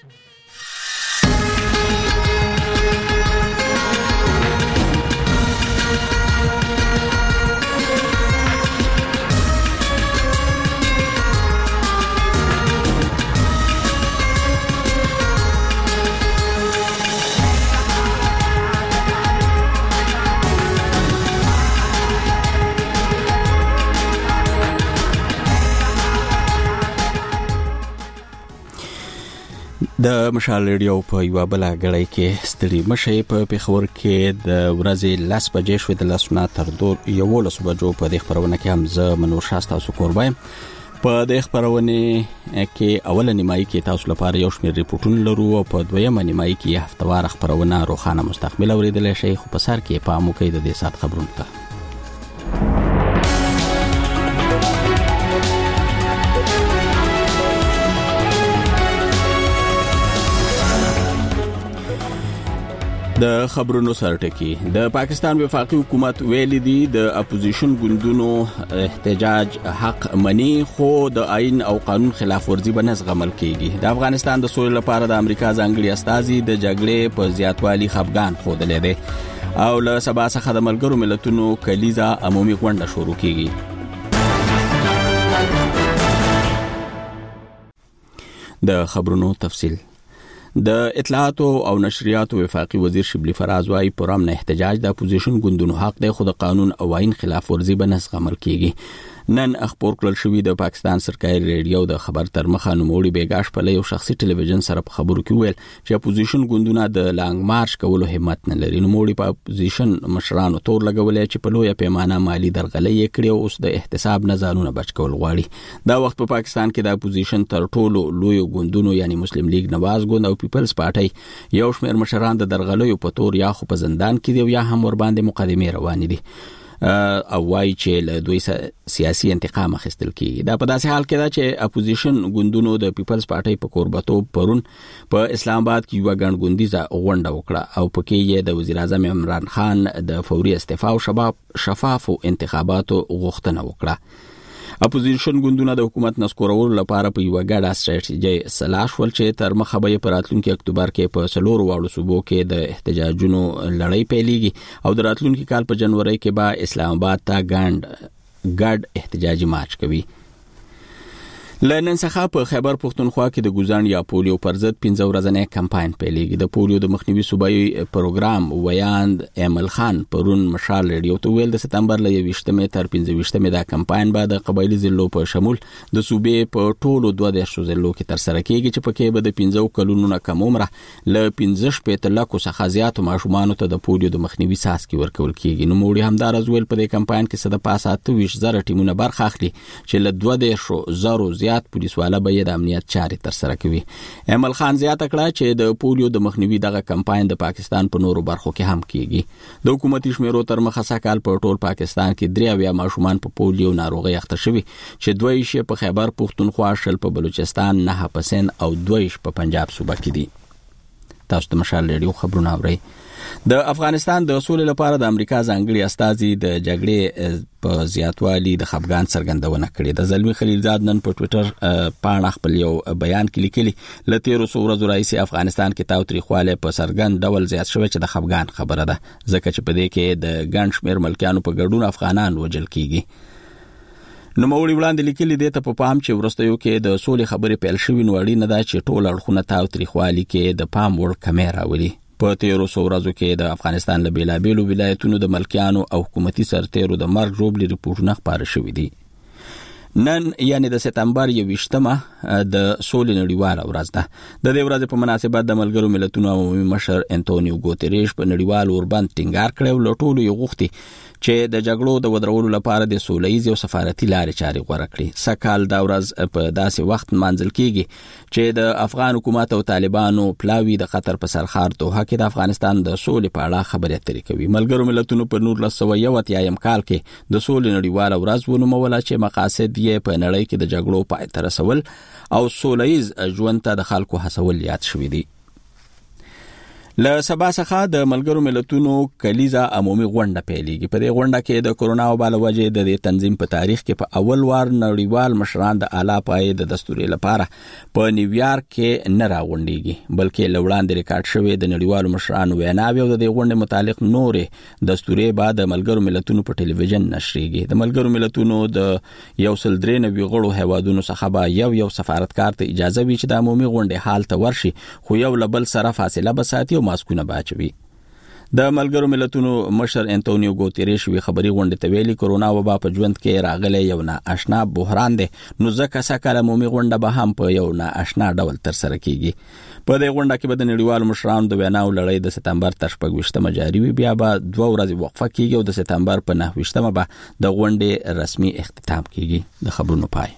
د مشال ریډیو په یو بل غړی کې ستړي مشي په پیښور کې د ورځې 10 بجې شوې د لسنا تر 11 بجو په د خبرونه کې هم زه منور شاسته تاسو کوربایم په د خبرونه کې اوله نیمایي کې تاسو لپاره یو شمېر ریپورتونه لرو او په دویمه نیمایي کې هفتوار خبرونه روخانه مستقبل اوریدل شي خو په سر کې په مو کې د دې سات خبرونه ته د خبرونو سرټکی د پاکستان وفاقي حکومت ویل دي د اپوزیشن ګوندونو احتجاج حق منی خو د آئین او قانون خلاف ورزي به نزغمل کیږي د افغانستان د سولې لپاره د امریکا ځانګړي استازي د جګړې په زیاتوالي خفګان خوده دي او له سبا څخه د ملګرو ملتونو کلیزا عمومي غونډه شروع کیږي د خبرونو تفصیل د اطلاعات او نشریات وفاقي وزیر شبلی فراز وايي پرام نه احتجاج د اپوزیشن ګوندونو حق دی خو د قانون او آئین خلاف ورزي به نسغمل کیږي نن اخبار کړل شوې د پاکستان سرکاري ریډیو د خبر تر مخه نوموړي بیګاش په یو شخصي ټلویزیون سره په خبرو کې ویل چې اپوزیشن ګوندونه د لانګ مارچ کولو همت نه لري نوموړي په اپوزیشن مشرانو تور لګولې چې په لوی پیمانه مالی درغلې کړې او اوس د احتساب نه ځانونه بچ کول غواړي دا وخت په پاکستان کې د اپوزیشن تر ټولو لوی ګوندونو یعنی مسلم لیگ نواز ګوند او پیپلز پارټي یو شمېر مشران د درغلې په تور یا خو په زندان کې دی یا هم ور باندې مقدمه روان دي او وايي چې له دوی سیاسي انتقام اخیستل کیږي دا په داسې حال کې دا چې اپوزیشن ګوندونو د پیپلز پارټي په قربتو پرون په اسلام آباد کې یو غنډګوندیزه غونډه وکړه او پکې یې د وزیر اعظم عمران خان د فوري استعفا او شفاف انتخاباتو غوښتنه وکړه اپوزیشن ګوندونه د حکومت نسکورولو لپاره په یو غاډه استراتیژي سلاش ول چې تر مخه به په راتلونکي اکتوبر کې په سلور واړو صوبو کې د احتجاجونو لړۍ پیلېږي او د راتلونکي کال په جنوري کې به اسلام آباد ته ګډ احتجاجي مارچ کوي لنن څخه په خیبر پښتونخوا کې د ګوزان یا پولیو پر ضد 15 ورځنی کمپاین پیلېږي د پولیو د مخنیوي صوبایي پروګرام ویاند امل خان پرون مشال ریډیو ته ویل د سپتمبر ل 28 تر 15 دا کمپاین بعد د قبایلی ضلعو په شمول د صوبې په ټولو 12 ضلعو کې تر سره کیږي چې پکې به د 15 کلونو نه کم عمره ل 15 لکو څخه زیات ماشومان ته د پولیو د مخنیوي ساسکي ورکول کیږي نو موړي همدار ازول په دې کمپاین کې صد پاسات 20,000 ټیمونه برخه اخلي چې ل 12,000 زیات پولیس والا به د امنیت چارې تر سره کوي امل خان زیاته کړه چې د پولیو د مخنیوي دغه کمپاین د پاکستان په نورو برخو کې هم کیږي د حکومتي شمیرو تر مخه سکهال په ټول پاکستان کې 3 ماشومان په پولیو ناروغي اخته شوي چې 2 یې په خیبر پښتونخوا شل په بلوچستان 9 په سند او 2 په پنجاب صوبه کې دي تاسو د مشال ریډیو خبرونه اورئ د افغانستان د سولې لپاره د امریکا ځانګړي استازي د جګړې په زیاتوالي د خفګان څرګندونه کړې د زلمی خلیلزاد نن په ټوئیټر پاڼه خپل یو بیان کې لیکلي لته روسو ورځو رئیس افغانستان کې تاوتریخواله په سرګند ډول زیات شوی چې د خفګان خبره ده ځکه چې په دې کې د ګڼ شمېر ملکیانو په ګډون افغانان وژل کیږي نو موړي وړاندې لیکلي دي ته په پام چې ورستیو کې د سولې خبرې پیل شوې نو اړینه ده چې ټول اړخونه تاوتریخوالي کې د پام وړ کمیره ولي په تیرو ورځو کې د افغانستان له بیلابیلو ولایتونو د ملکیانو او حکومتي سرتیرو د مرګ جوړ ریپورتونه خبره شوې دي نن یعنی د سپتمبر 28مه د سولې نړیواله ورځ ده د دې ورځې په مناسبت د ملګرو ملتونو عمومي مشر انټونیو ګوتریش په نړیوال اوربند ټینګار کړو لټولو یو غوښتي چې د جګړو د ودرولو لپاره د سولهییز او سفارتي لارې چارې غوړه کړي سکهال دا ورځ په داسې وخت منځل کیږي چې د افغان حکومت او طالبانو پلاوی د قطر په سرخار دوحه کې د افغانستان د سولې په اړه خبرې اترې کوي ملګرو ملتونو په 1991 کال کې د سولې نړیواله ورځ ونوموله چې مقاصد یې په نړۍ کې د جګړو پای ته رسول او سولهییز ژوند ته د خلکو هڅول یاد شوي دي له سبا څخه د ملګرو ملتونو کلیزه عمومي غونډه پیلېږي. په دې غونډه کې د کورونا وبا له وجې د دې تنظیم په تاریخ کې په اول وار نړیوال مشران د اعلی پای د دستور لپاره په نیویارک کې نه راغونډيږي، بلکې لوړاندې ریکارډ شوی د نړیوالو مشرانو ویناوي او د دې غونډې متعلق نورې دستوري بعد د ملګرو ملتونو په ټلویزیون نشریږي. د ملګرو ملتونو د 193 غړو هیوادونو څخه به یو سفارتکار ته اجازه وي چې د عمومي غونډې حال ته ورشي، خو یو لبل سره فاصله بساتي او ماسکونه باچوي. د ملګرو ملتونو مشر انټونیو ګوتيریش وی خبري غونډه ته ویلي کورونا وبا په ژوند کې راغلی یو ناآشنا بحران دی، نو ځکه سکه عمومي غونډه به هم په یو ناآشنا ډول تر سره کیږي. په دې غونډه کې به د نړیوالو مشرانو د ویناو لړۍ د سپتمبر تر 28 جاری وي، بیا به 2 ورځې وقفه کیږي او د سپتمبر په 9 به د غونډې رسمي اختتام کیږي. د خبرونو پای.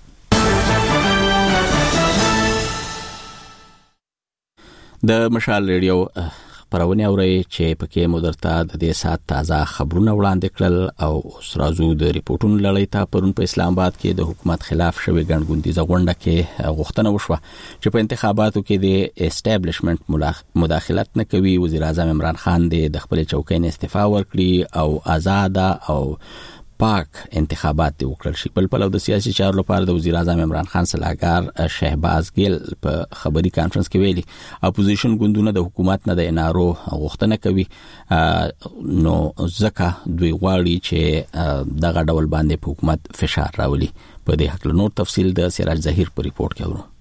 د مشال ریډیو خبرونه اوري چې پکې مدرته د دې سات تازه خبرونه وړاندې کړل او اوس راځو د ریپورتونو لړۍ ته. پرون په اسلام آباد کې د حکومت خلاف شوی ګڼګوندیزه غونډه کې غوښتنه وشوه چې په انتخاباتو کې د اسټابلیشمنت مداخلت نه کوي. وزیر اعظم عمران خان د خپل چوکۍ نه استعفا ورکړي او آزاد او پاک انتخابات دی وکړل شي. بل د سیاسي چارو لپاره د وزیر اعظم عمران خان سلاکار شهباز ګیل په خبري کانفرنس کې ویلي اپوزیشن ګوندونه د حکومت نه د انارو غوښتنه کوي، نو ځکه دوی غواړي چې دغه ډول باندې په حکومت فشار راولي. په دې حق له نور تفصیل د سراج ظهیر په ریپورت کې اورو.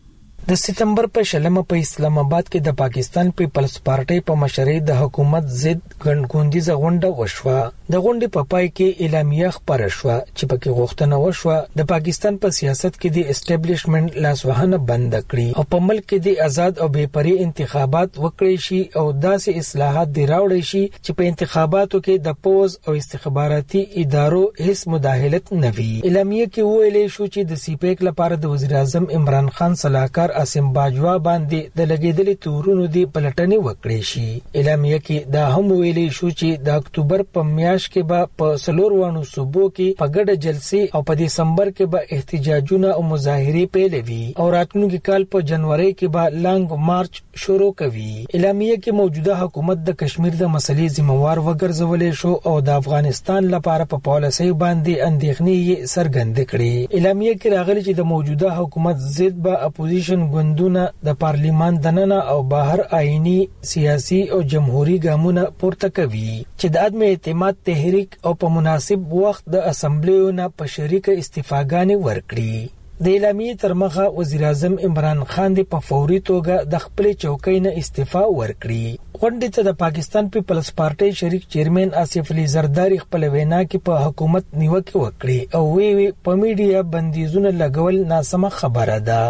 د سپتمبر په 16 په اسلام آباد کې د پاکستان پیپلز پارټي په مشرۍ د حکومت ضد ګڼګوندیزه غونډه وشوه. د غونډې په پای کې اعلامیه خپره شوه چې پکې غوښتنه وشوه د پاکستان په سیاست کې د اسټابلیشمنت لاسوهنه بند کړي او په ملک کې د آزاد او بې پرې انتخابات وکړي شي او داسې اصلاحات دی راوړي شي چې په انتخاباتو کې د پوز او استخباراتي ادارو هیڅ مداخلت نه وي. اعلامیه کې ویلې شو چې د سیپیک لپاره د وزیر اعظم عمران خان سلاکار اسیم باجوا باندې د لګیدلې تورونو دی پلټنې وکړي شي. اعلامیه کې دا هم ویلې شو چې د اکتوبر په میاشت کې به په سلوروانو صوبو کې په ګډه جلسې او په دسمبر کې به احتجاجونه او مظاهرې پیلوي او راتلونکي کال په جنوري کې به لانګ مارچ شروع کوي. اعلامیه کې موجوده حکومت د کشمیر د مسلې ذمہوار وګرځولې شو او د افغانستان لپاره په پالیسي باندې اندېښنې څرګندې کړې. اعلامیه کې راغلي چې د موجوده حکومت ضد به اپوزیشن ګوندونه د پارلیمان دننه او بهر آئینی سیاسي او جمهوریت ګامونه پورته کوي چې د عدم اعتماد تحریک او په مناسب وخت د اسمبلیونو په شریک استعفاګانې ورکړي. د اعلامیې تر مخه وزیر اعظم عمران خان د په فوري توګه د خپل چوکۍ نه استعفا ورکړي. غونډې ته د پاکستان پیپلز پارټي شریک چیرمن آصف علي زرداری خپل وینا کې په حکومت نیوکه وکړي او وی په میډیا بندیزونه لګول ناسمه خبره ده.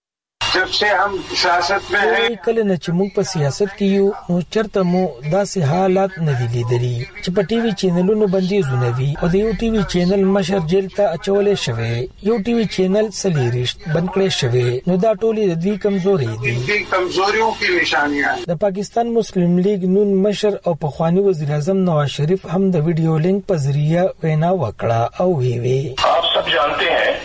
जब से हम सियासत में हैं کله نه چې موږ په سیاست کې یو نو چرته مو داسې حالات نه دي لیدلي چې په ټي وي چینلونو بندیزونه وي او د یو ټي وي چینل مشر جیل ته اچولې شوی، یو ټي وي چینل سلیریشت بند کړی شوی. نو دا ټولې د دې کمزوري دي، دې کمزوریوں کی نشانیاں. د پاکستان مسلم لیگ نون مشر او پخوانی وزیر اعظم نواز شریف هم د ویډیو لینک په ذریعہ وینا وکړه او وی آپ سب جانتے ہیں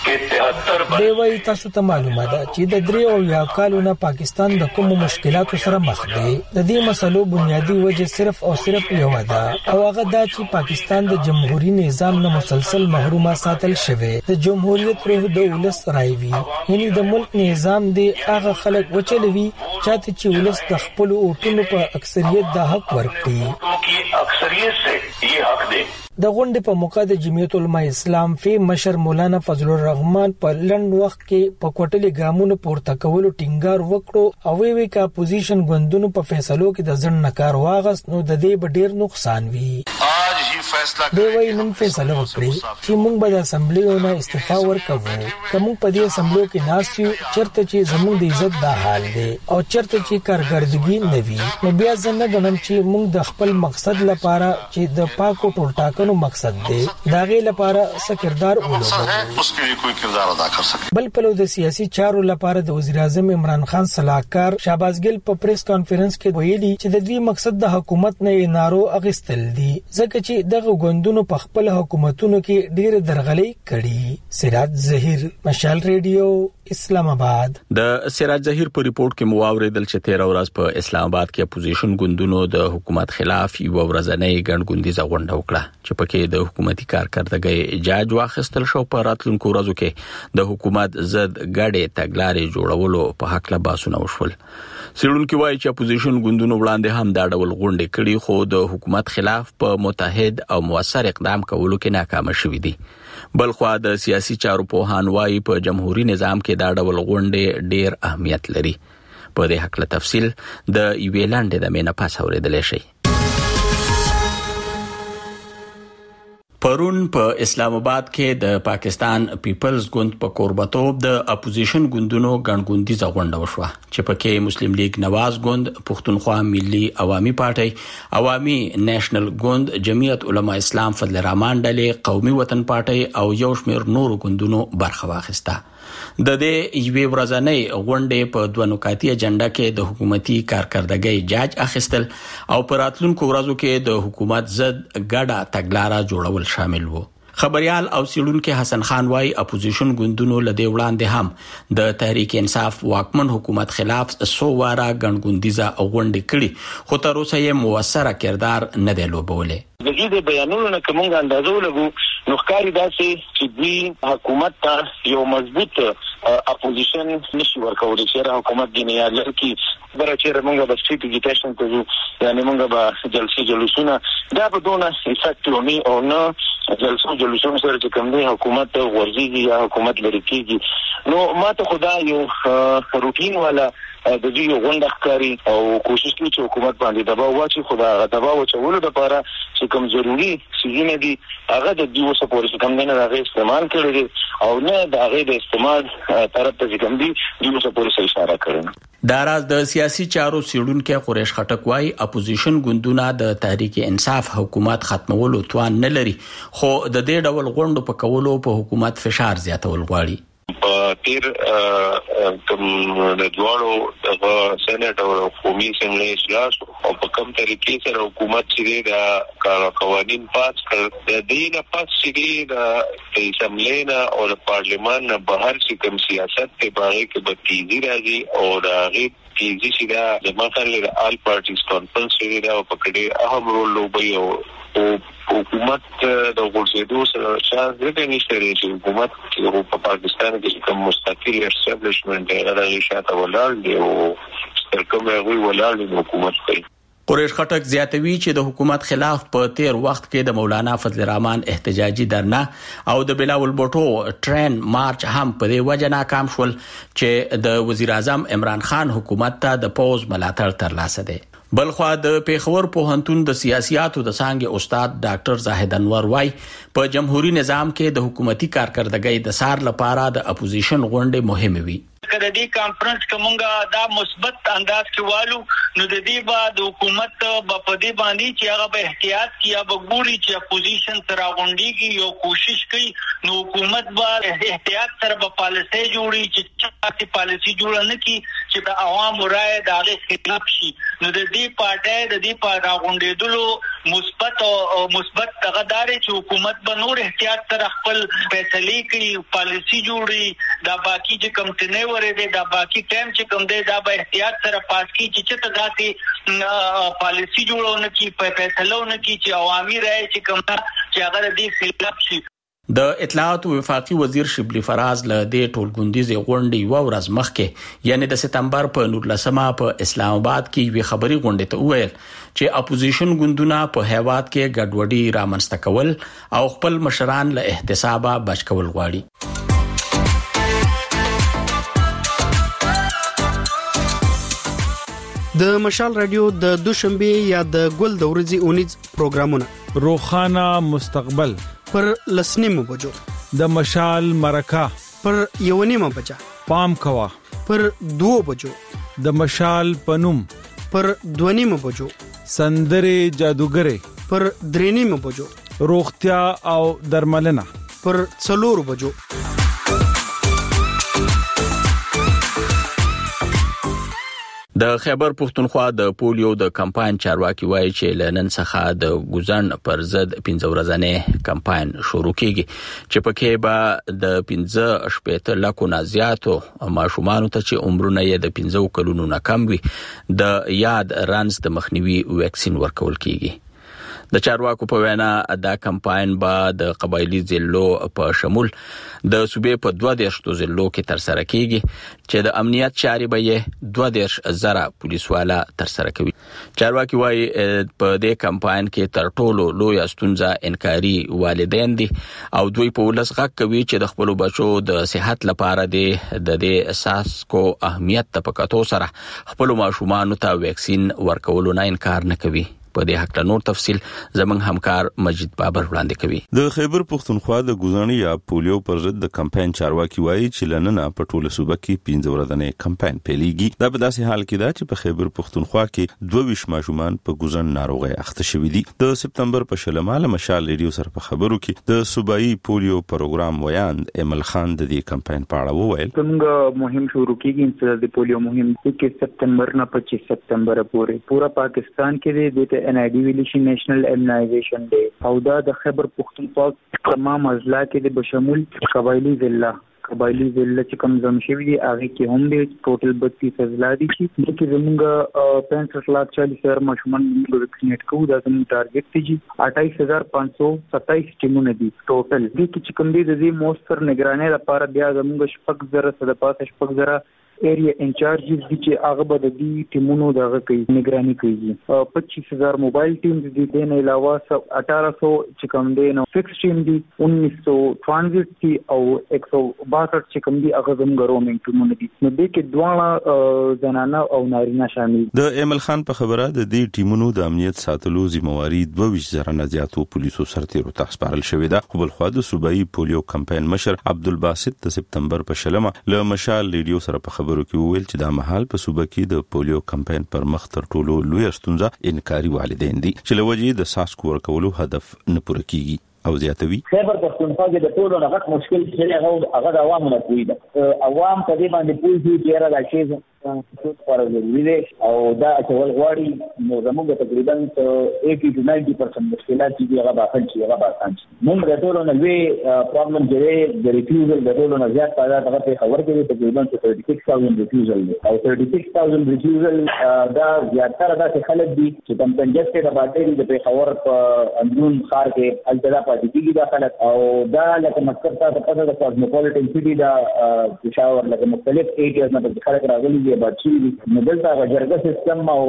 دی وای تاسو ته معلومه ده چې د 3 او یا کالونو پاکستان د کوم مشکلاتو سره مخ دی. د دې مسلو بنیادی وجه صرف او صرف یو ده او هغه دا چې پاکستان د جمهوریت نظام نه مسلسل محرومه ساتل شوی. د جمهوریت روح د ولس رایوي، یعنی د ملک نظام دی هغه خلک وچلوي چاته چې ولس د خپل اوټونو په اکثریت د حق ورکړي. اکثریت سے یہ حق دی. د غونډې په موقع د جمعیت علماء اسلام فی مشر مولانا فضل الرحمن په لند وخت کې په کوټلي ګامونو پورته کولو ټینګار وکړو او وی کا اپوزیشن غوندونو په فیصلو کې د ځن نکار واغس نو د دې ډیر نقصان وی. دی وای نن فیصله وکړي چې موږ به د اسمبلیونو استعفا ورکوو. کوم په دې اسمبلیو کې ناسیو چرته چې زموږ د عزت دا حال دی او چرته چې کارګردګي نه وي، نو بیا ځنه غنم چې موږ د خپل مقصد لپاره چې د پاکو ټول ټاکنو مقصد دی داغه لپاره سکردار بل په د سیاسي چارو لپاره د وزیر اعظم عمران خان سلاکار شهباز ګیل په پریس کانفرنس کې ویلي چې د دې مقصد د حکومت نه نارو اغستل دي ځکه چې دغه غوندونو په خپل حکومتونو کې ډېر درغلي کړي. سراج ظهیر، مشال ریډیو، اسلام آباد. د سراج ظهیر په ریپورت کې مواوریدل چې 13 ورځ په اسلام آباد کې اپوزیشن ګوندونو د حکومت خلاف یو ورځنۍ ګڼګوندیزه غونډه وکړه چې پکې د حکومتي کارکردګۍ اجازه واخیستل شو. په راتلونکو ورځو کې د حکومت ضد ګډې تګلارې جوړولو په حق له باسونه وشول. سیړونکو وایي چې اپوزیشن ګوندونو وړاندې هم دا ډول غونډې کړي خو د حکومت خلاف په متحد او موثر اقدام کولو کې ناکام شوي دي. بلخوا د سیاسي چارو پوهان وایي په جمهوریت نظام کې دا ډول غونډې ډېر اهمیت لري. په دې حق له تفصیل د یوې لاندې د مینه پاس اوریدل شي. پرون په اسلام آباد کې د پاکستان پیپلز ګوند په قربتوب د اپوزیشن ګوندونو ګڼګوندیزه غونډه وشوه چې پکې مسلم لیگ نواز ګوند، پښتونخوا ملي عوامي پارټي، عوامي نېشنل ګوند، جمعیت علما اسلام فضل الرحمن ډلې، قومي وطن پارټي او یو شمېر نور ګوندونو برخه واخیسته. د دې یوې ورځنۍ غونډې په دوه نکاتي اجنډا کې د حکومتي کارکردګۍ جاج اخیستل او په راتلونکو ورځو کې د حکومت ضد ګډه تګلارې جوړول شامل وو. خبريال او سیړونکو حسن خان وايي اپوزیشن ګوندونو لدې وړاندې هم د تحریک انصاف واکمن حکومت خلاف سوواره ګڼګوندیزه غونډې کړي خو تر اوسه یې موثره کردار نه دی لوبولی. د دې بیانونو نه کومه اندازه ولګو نو ښکاري داسې چې دوی حکومت ته یو مضبوط اپوزیشن نشي ورکولی چې حکومت دی نه لکه برابر چې موږ به سټریټ اګیټیشن کوو یعنی موږ به جلسې جلوسونه دا به دونه افیکټیو نه او نه جلسو جلوسونه سره چې کوم دی حکومت ورزيږي یا حکومت لري کیږي نو ماته خدای یو روټین والا د دې غونډه ښکاري او کوشش کوي چې حکومت باندې دباو واچي خدای دباو چولو لپاره چې کوم ضروری سيزونه دي هغه د دې وسه پورې کوم نه راغی استعمال کړي او نه د هغه د استعمال طرف ته کوم دي د وسه پورې اشاره کړي. دا راز د سیاسي چارو سیړونکو قریش خټک وايي اپوزیشن ګوندونه د تحریک انصاف حکومت ختمولو توان نه لري خو د دې ډول غونډو په کولو په حکومت فشار زیاتول غواړي. تیر کوم د دوړو د سېنات او قومي اسمبلی اجلاس او په کوم طریقې سره حکومت چې دا قوانين پاس کړ د دې نه پاس چې د اسمبلی نه او د پارلیمان نه بهر چې کوم سیاست په باندې کې به تیزی راځي او دا غي تیزی چې دا د مخالفت آل پارټیز کانفرنس لري دا په کډه اهم رول لوبي او حکومت د غورځېدو سره شاید دغه نشته چې حکومت په پاکستان کې کوم مستقل اسټابلیشمنت دی هغه شاته ولاړ دی او سترکمه وی ولاړ دی حکومت کوي. قریش خټک زیاتوي چې د حکومت خلاف په تیر وخت کې د مولانا فضل الرحمن احتجاجي درنه او د بلاول بوټو ټرین مارچ هم په دې وجه ناکام شول چې د وزیر اعظم عمران خان حکومت ته د پوز ملاتړ ترلاسه دی. بلخوا د پیښور پوهنتون د سیاسياتو د څانګې استاد ډاکټر زاهد انور وايي په جمهوریت نظام کې د حکومتي کارکردګۍ د سار لپاره د اپوزیشن غونډې مهمه وي. کله دې کانفرنس کومه دا مثبت انداز کې والو نو د دې بعد حکومت په دې باندې چې هغه به احتیاط کیا به ګوري چې اپوزیشن سره غونډيږي یو کوشش کوي نو حکومت به احتیاط سره په پالیسي جوړي چې پالیسي جوړ نه کی چې د عوامو رائے د هغه خلاف شي نو د دې پارټي د دې پاره غونډېدلو مثبت تغداري چې حکومت به نور احتیاط سره خپل فیصله کوي پالیسي جوړي دا باقی چې کم تنه ورته دا باقی ټایم چې کوم دی دا به احتیاط سره پاس کی چې ته داسې پالیسي جوړونه کی په فیصلهونه کی چې عوامي رائے چې کوم چې هغه دې خلاف شي. د اطلاعات او وفاقي وزیر شبلی فراز له دې ټولګوندیزې غونډې و ورځ مخکې یعنی د سپتمبر په 19 په اسلام آباد کې وی خبري غونډې ته وویل چې اپوزیشن ګوندونه په هیواد کې ګډوډي رامنځته کول او خپل مشران له احتسابه بچ کول غواړي. د مشال رادیو د دوشنبه یا د ګل د ورځې اونیز پروګرامونه روخانه مستقبل پر لسنیمو بجو د مشال مرکه پر یونیمه بجا پام کوا پر 2 بجو د مشال پنوم پر 2 بجو سندره جادوګره پر 3 بجو روغتیا او درملنه پر 4 بجو. د خیبر پښتونخوا د پولیو د کمپاین چارواکي وایي چې لنن څخه د ګوزن پر ضد 15 ورځې کمپاین شروع کیږي چې پکې به د 15 لکو نه زیاتو ماشومان ته چې عمرونه یې د 15 کلونو نه کم وي د یاد رانز د مخنیوي ویکسین ورکول کیږي. د چارواکو په وینا دا کمپاین به د قبایلی ضلعو په شمول د صوبې په 12 ضلعو کې تر سره کیږي چې د امنیت چارې به یې 12,000 پولیسوالا تر سره کوي. چارواکي وایي په دې کمپاین کې تر ټولو لوی ستونزه انکاري والدین دي او دوی په ولس غږ کوي چې د خپل بچو د صحت لپاره د دې اساس کو اهمیت ته پکاتو سره خپل ماشومان ته ویکسین ورکولو نه انکار نه کوي. په دې حق ته نور تفصيل زمنګ همکار مجید بابر وړاندې کوي. د خیبر پښتونخوا د ګوزن یا پولیو پر ضد د کمپاین چارواکي وایي چې لننه په ټوله صوبه کې 15 ورځې کمپاین پیلېږي. دا په داسې حال کې ده چې په خیبر پښتونخوا کې 22 ماشومان په ګوزن ناروغي اخته شوي دي. د سپتمبر په شلمه له مشال ریډیو سره په خبرو کې د صوبایي پولیو پروګرام ویاند ایمل خان د دې کمپاین په اړه وویل. څنګه مهم شروع کیږي چې د پولیو مهم کې سپتمبر نه 25 سپتمبر پورې پورا پاکستان کې د NID ویلیشن نیشنل ایمنایزیشن ډے او دا د خیبر پښتونخوا تمام اضلاع کې د بشمول قبایلی ضلع چې کوم زم شوی دی هغه کې هم د ټوټل 32 اضلاع دي چې زموږ 65,40,000 ماشومان ویکسینیټ کوو. دا زموږ ټارګټ دی 28,527 ټیمونه دي ټوټل دي چې کوم دي د دې موثر نگرانۍ لپاره بیا زموږ 6,000 ایریا انچارجز دي چې هغه به د دې ټیمونو دغه کوي نگرانی کوي. 25,000 موبایل ټیمز دي د نه علاوه 1800 چې کوم دي نو فکس ټیم دي 1900 ټرانزیت دي او 162 چې کوم دي هغه زموږ رومینګ ټیمونه دي. نو د کې دواړه زنانه او نارینه شامل. د ایمل خان په خبره د دې ټیمونو د امنیت ساتلو ذمہواری 22,000 نه زیاتو پولیسو سرتیرو ته سپارل شوې ده. خو بل خو د صوبایي پولیو کمپاین مشر عبدالباسط د سپتمبر په شلمه له مشال ریډیو سره په خبرو کې ویل چې دا مهال په صوبه کې د پولیو کمپاین پر مخ تر ټولو لوی ستونزه انکاري والدین دي چې لوجې د ساسکو ورکولو هدف نه پوره کیږي. او زیاتوي خیبر پښتونخوا کې د ټولو نه غټ مشکل چې هغه د عوامو نه کوي ده. عوام په دې باندې پوه دي چې را راځي پر ضروري او دا چې غواړي نو زموږ تقریبا 80 to 90% مشکلات چې هغه باندې چې هغه باندې موږ د ټولو نه وی پرابلم چې د ریفیوزل د ټولو نه زیات پیدا هغه خبر کوي تقریبا 36,000 ریفیوزل او 36,000 ریفیوزل دا زیاتره د خلک دي چې تم کنجسټډ باندې د خبر په اندرون خار کې التدا پاتې دا خلک او دا لکه مسکر تاسو په د کاسموپولیټن سټي دا پېښور لکه مختلف ایریاز نه د خلک راغلي بچی نو دلته جرګه سیستم او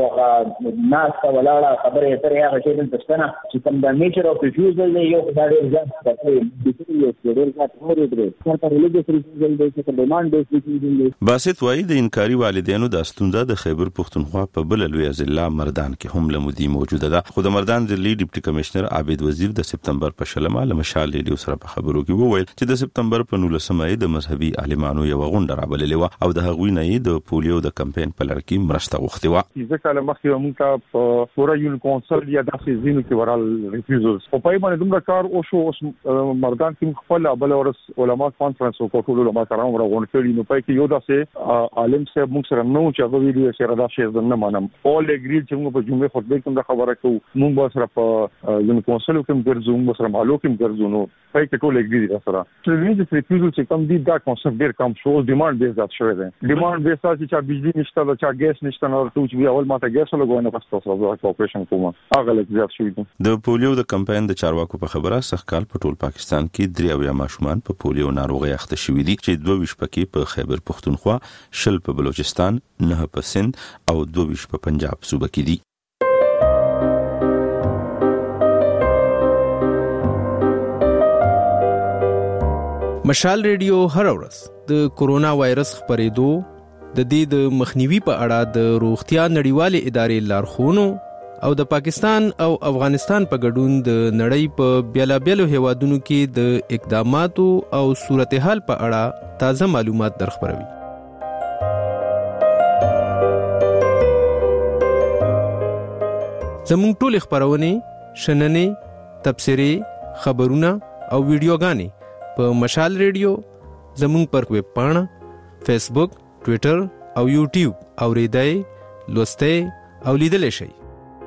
ناس ولاړه خبره اترې هغه شی د تشنه چې کوم د نیچر اف ریفیوزل یو خدای دې ځان پاتې د دې یو ډېر ځات موري درې څنګه ریلیجیس ریفیوزل د څه ډیماند بیس ریفیوزل. باسط وایي د انکاري والدینو د ستونزه د خیبر پښتونخوا په بل لوی ضلع مردان کې هم لمودي موجوده ده. خو د مردان ضلعي ډیپټي کمشنر عابد وزیر د سپتمبر په شلمه له مشال ریډیو سره په خبرو کې وویل چې د سپتمبر په 19 د مذهبي عالمانو یو غونډه رابللې و او د هغوی نه د پولیو د کمپاین په لړ کې مرسته غوښتې و. ځکه مخکې موږ ته په پورا یون کونسل یا داسې ځینو کې ورال ریفیوزلز په پای باندې دومره کار او شو مردان کې خپل بل ورس علما کانفرنس او ټول علما سره راغون کړي نو پای کې یو داسې عالم صاحب موږ سره نو چې هغه ویډیو سره دا شی نه مانم اول اګری چې موږ په جمعه خطبه کې دا خبره کوو موږ سره په یون کونسل کې ګرځو موږ سره معلومات کې ګرځو نو پای کې ټول اګری دي سره ریلیجیس ریفیوزل چې کوم دي دا کانسپټ ډیر کم شو ډیماند بیس ذات شوی دی. ډیماند بیس چې بجلی نشته دا چې ګیس نشته نو ته چې اول ماته ګیس لګونه پس تاسو د اپریشن کوم هغه لږ زیات شوی دی. د پولیو د کمپاین د چارواکو په خبره سخکال په ټول پاکستان کې 3 ماشومان په پولیو ناروغي اخته شوی دي چې 22 پکې په خیبر پښتونخوا 10 په بلوچستان 9 په سند او 22 په پنجاب صوبه کې دي. مشال ریډیو هر ورځ د کورونا وایرس خپرېدو د دې د مخنیوي په اړه د روغتیا نړیوالې ادارې لارښوونو او د پاکستان او افغانستان په ګډون د نړۍ په بیلابیلو هیوادونو کې د اقداماتو او صورتحال په اړه تازه معلومات درخبروي. زموږ ټول خبرونه شننې تبصرې خبرونه او ویډیوګانې په مشال ریډیو زموږ پر ویب پاڼه فیسبوک ټویټر او یوټیوب اوریدای لوستې او لیدلې شئ.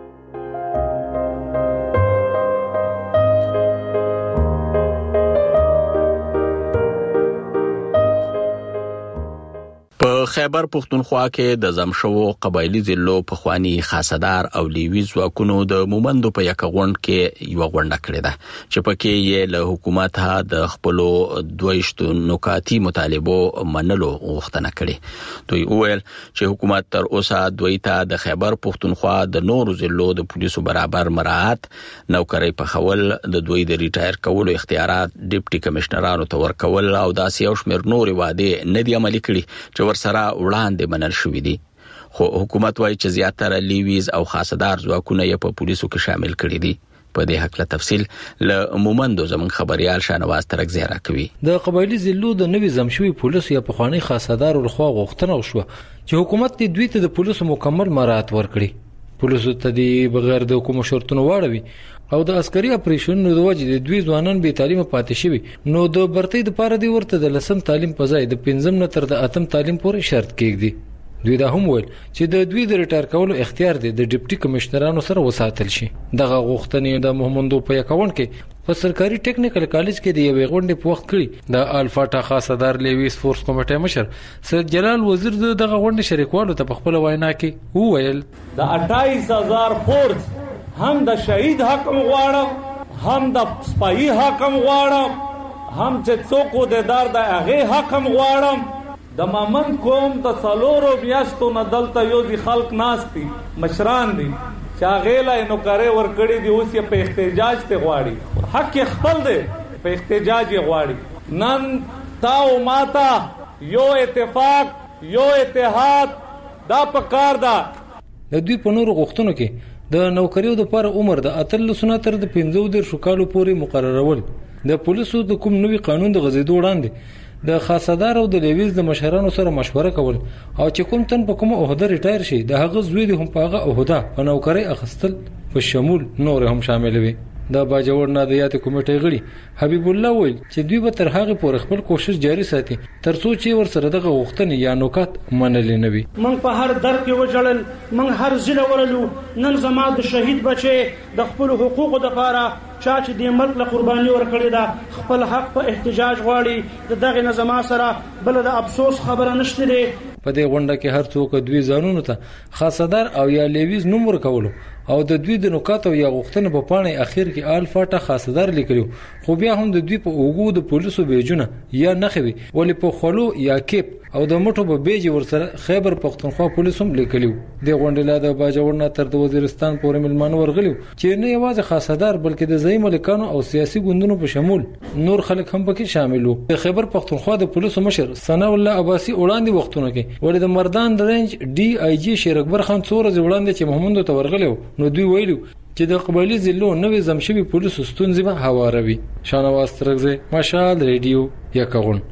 په خیبر پختونخوا کې د زمشو قبایلی ضلعو په خواني خاصدار او لیوي ځواکونو د مومندو په یک غونډ کې یو غونډه کړې ده چې پکې یې له حکومت ها د خپل دویشت نکاتی مطالبو منلو غوښتنه کړې. دوی وویل چې حکومت تر اوسه دوی ته د خیبر پختونخوا د نورو ضلعو د پولیسو برابر مراعات، نوکری په خول، د دوی د ریټایر کولو اختیارات ډیپټي کمشنرانو ته ورکول او داسې یو شمېر نورې وعدې نه دي عملي کړي چې ورسره وړاندې منل شوې دي. خو حکومت وايي چې زیاتره لیویز او خاصدار ځواکونه یې په پولیسو کې شامل کړي دي. په دې حق له تفصیل له مومندو زمون خبريال شانواز ترکزی راکوي. د قبایلی ضلعو د نوي زمشوي پولیسو یا په خواني خاصدار ورخوا غوښتنه وشوه چې حکومت دې دوی ته د پولیسو مکمل مراعات ورکړي. پولیسو ته دې بغیر د حکومت شرطونو واړوي او د عسکري اپریشنونو د وجې د دوی ځوانان به تعلیم پاتې شوي، نو د برتۍ د پاره دی ورته د لسم تعلیم په ځای د 5 نه تر د 8 تعلیم پورې شرط کېږي. دوی دا هم ویل چې د دوی د ریټایر کولو اختیار دی د ډیپټي کمشنرانو سره وساتل شي. دغه غوښتنې د محمدو په یکاون کې په سرکاري ټیکنیکل کالج کې د یوې غونډې په وخت کړي. د الفاټا خاصدار لیویس فورس کمیټې مشر سید جلال وزیر دغه غونډې شریکوالو ته په خپل وینا کې وویل د 28000 فورس هم د شهید حکم غواړم، هم د سپایي حکم غواړم، هم چې څوک د دار د هغه حکم غواړم. د مامن کوم د څلورو میاشتو نه دلته یو دي خلک ناشتي مشران دي چې هغه لا نو کاري ورکړي دي، اوس یې په احتجاج ته غواړي، حق خپل دی په احتجاج یې غواړي. نن تا او ماتا یو اتفاق یو اتحاد دا پکار ده. د دوی په نورو غوښتنو کې د نوکریو د لپاره عمر د 13 تر د 15 کالو پورې مقررول، د پولیسو د کوم نوي قانون د غزیدو وړاندې د خاصدار او د لیویز د مشرانو سره مشوره کول او چې کوم تن په کوم عہده ریټایر شي د هغه زوی د هم په هغه عہده په نوکری اخستل په شمول نور هم شامل وي. د باجوړ نادیات کمیټې غړي حبیب الله ویل چې دوی به تر هغه پورې خپل کوشش جاري ساتي تر څو چې ورسره دغه غوښتنې یا نوکات منلې نه وي. من په هر در کې وجړل، من هر ضلع ورلو، نن زما د شهید بچي د خپل حقوقو لپاره چا چې د ملک له قرباني ورکړي دا خپل حق په احتجاج غواړي، د دغه نظام سره بل د افسوس خبره نشته دی. په دې غونډه کې هر څوک دوی ځانونو ته خاصدار او یا لیویز نوم ورکولو او د دوی د نکاتو یا غوښتنې په پاڼې اخر کې الفاټا خاصدار لیکلو، خو بیا هم د دوی په اوګو د پولیسو بیجونه یا نخوي ولی په خلو یا کیپ او د مټو په بیج ورسره خیبر پختونخوا پولیسو لیکلو. د غونډې لا د باجوړ تر د وزیرستان پورې ملمانو ورغلو چې نه یوازې خاصدار بلکې د ځای ملکانو او سیاسي ګوندونو په شمول نور خلک هم پکې شامل وو. د خیبر پختونخوا د پولیسو مشر ثنا الله عباسی وړاندې وختونه کې ولې د مردان رینج ډي آی جی شیر اکبر خان څور وړاندې چې محمد ته ورغلو، نو دوی ویلو چې د قبایلی ضلعو نوې زمشوي پولیسو ستونزې به هواروي. شانواز ترکزی، مشال ریډیو یکاغون.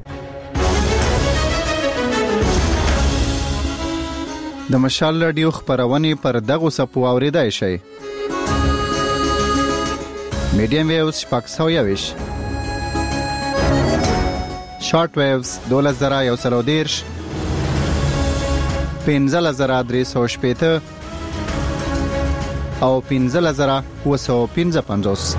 د مشال رادیو خبرونه پر دغه سپو اوریدای شي. میډیم ویوز شپږ شارټ ویوز 2130 15350 او 15955.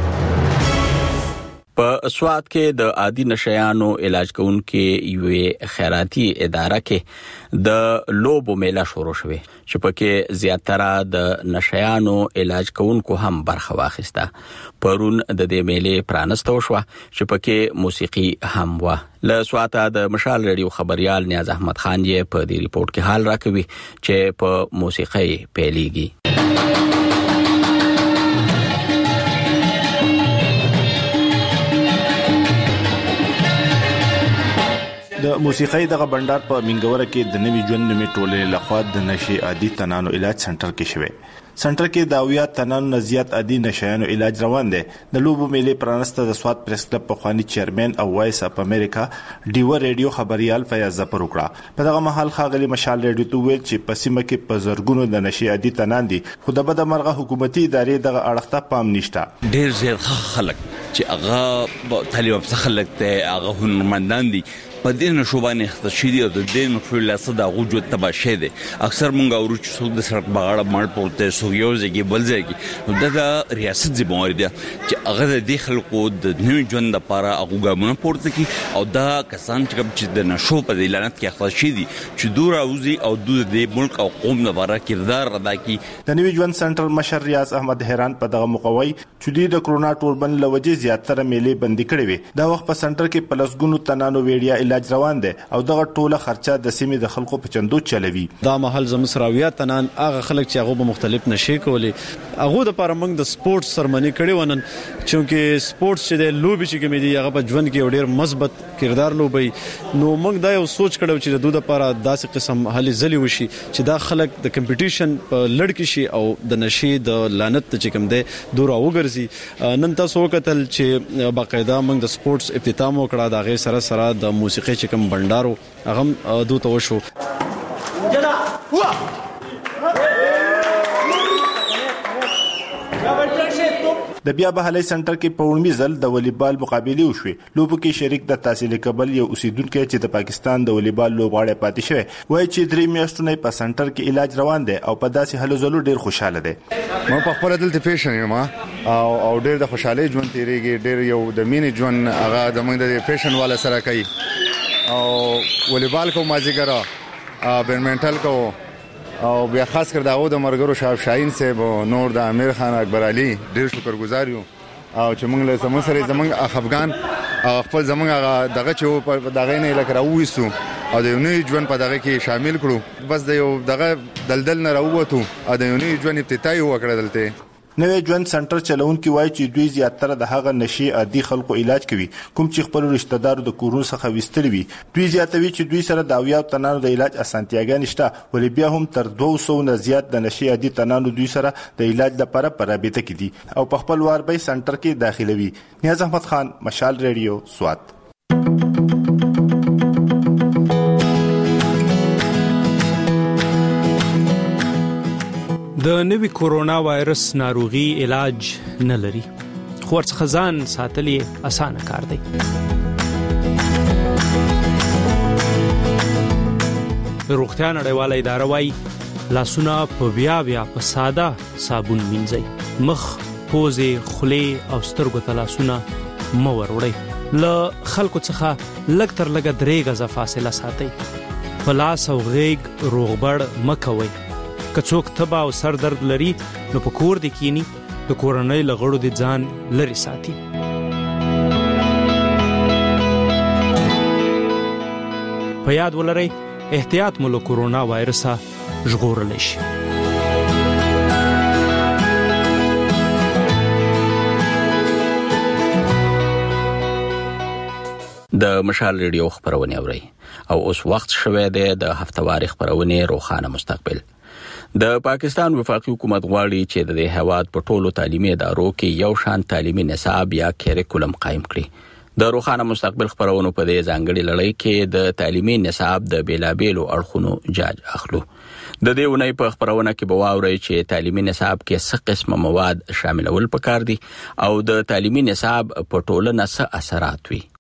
په سواد کې د عادي نشيانو علاج کوونکو یوې خیراتي اداره کې د لوبو میله شروع شوه چې پکې زیاتره د نشيانو علاج کوونکو هم برخه واخیسته. پرون د دې میله پرانستو شو چې پکې موسیقي هم و. له سواته د مشال ریډیو خبريال نیاز احمد خان یې په دې ریپورت کې حال راکوي چې په موسیقي پیلېږي. د موسیقۍ دغه بندر په منګوره کې د نوي ژوند نومې ټولې لخوا د نشي عادي تنانو علاج سنټر کې شوی. سنټر کې د اویا تنانو نه زیات عادي نشيانو علاج روان دي. د لوبو میلې پرانسته د سواد پریس کلب په خواني چیرمن او وایس اپ امریکا ډیو ریډیو خبريال فیاض ظفر وکړه. په دغه محل خاغلی مشال ریډیو ته ویل چې په سیمه کې په زرګونو د نشي عادي تنان دي، خو د بده مرغه حکومتي ادارې دغه اړخته پام نشته. ډیر زیات خلک چې هغه طالب خلک ته هغه هنرمندان دي په دې نشو باندې خدشي د دین خو له صدا غوجو تباشه دي اکثر مونږ اورو چې څوک د سړک بغاړه مړ پورته سو یو ځای بل ځای د ریاست ذمہواری ده چې هغه د خلکو د نوي ژوند لپاره هغه ګامونه پورته کی او دا کسان چې د نشو په اعلانات کې خدشي دي چې دور اوزي او د ملک او قوم لپاره کردار ادا کی. د نوي ژوند سنټر مشر ریاض احمد حیران په دغه موقوي چې د کرونا ټولبند لوجې زیاتره میلې بندي کړې وي. دا وخت په سنټر کې پلسګونو تنانو ویډیا علاج روان دي او دغه ټوله خرچه د سیمې د خلکو په چندو چلوي. دا محل زمسراویات تنان هغه خلک چې هغه په مختلف نشي کولي هغه د لپاره موږ د سپورتس سرمنی کړي ونن چې سپورتس چې د لوبي چې کومې دي هغه په ژوند کې ډېر مثبت کردار لوبي نو موږ دا یو سوچ کړو چې د دوه لپاره داسې قسم حل زلي وشي چې دا خلک د کمپټیشن په لړ کې شي او د نشي د لعنت چې کوم دی دورا وګرځي. نن تاسو وکتل چې باقاعده موږ د سپورتس افتتاح وکړه دا غي سره د موسیقي چې کوم بندارو هغه دوته وشو. د بیا بهالي سنټر کې په وړمي ځل د والیبال مقابله وشوه. لوبو کې شریک د تحصیل قبل یو اوسیدونکو چې د پاکستان د والیبال لوبغاړی پاتې شوی وایي چې 3 میاشتونه په سنټر کې علاج روان دی او په داسې هلو ځلو ډیر خوشاله دی. ما په خپل دلته فیشن یم او ډیر د خوشحالي ژوند تیریږي ډیر یو د مینې ژوند هغه د موږ د فیشن والا سره کوي او والیبال کو مازیګرا بیډمنټن کو او بیا خاص کر داو د مرګرو شاه شاهین صاحب نور د امیر خان اکبر علي ډیر شکرګزار یو او چې موږ له سم سره زمونږ افغان خپل زمونږ دغه چې په دغه نه لکه راوېسو او د یونی ژوند په دغه کې شامل کړو بس د یو دغه دلدل نه راووتو او د یونی ژوند ابتدایي وکړه دلته. نوې ژوند سنټر چلونکي وایي چې دوی زیاتره د هغه نشي عادي خلکو علاج کوي کوم چې خپل رشتہ دارو د کورونو څخه وستل وي. دوی زیاتوي چې دوی سره د اویا تنانو د علاج اسانتیاګان نشته ولې بیا هم تر 200 نه زیات د نشي عادي تنانو دوی سره د علاج لپاره پرابطه کړي او په خپل وار به سنټر کې داخلوي. نیاز احمد خان مشال ریډیو سوات. د نوي کورونا وایرس ناروغي علاج نه لري خو ورڅخه ځان ساتل یې اسانه کار دی. روغتیا نړیواله اداره وايي لاسونه په بیا په ساده صابون مینځئ. مخ، پوزې، خولې او سترګو ته لاسونه مه وروړئ. له خلکو څخه لږ تر لږه 3 غزه فاصله ساتئ. په لاس او غېږ روغبړ مه کوئ. که څوک تبه او سر درد لري نو په کور دې کینی د کورنۍ له غړو د ځان لري ساتي. په یاد ولرئ احتیاط مو له کورونا وایرسه ژغورلی شي. د مشال ریډیو خبرونه اورئ او اوس وخت شوه د هفتواري خبرونه روخانه مستقبل. د پاکستان وفاقي حکومت غواړي چې د هیواد په ټولو تعلیمي ادارو کې یو شان تعلیمي نصاب یا کریکولم قائم کړي. د روخانه مستقبل خبرونه په دې ځانګړي لړۍ کې د تعلیمي نصاب د بیلابېلو اړخونو جاج اخلو. د دې ونې په خبرونه کې به واورئ چې تعلیمي نصاب کې څه قسمه مواد شاملول پکار دي او د تعلیمي نصاب په ټولنه څه اثرات وي.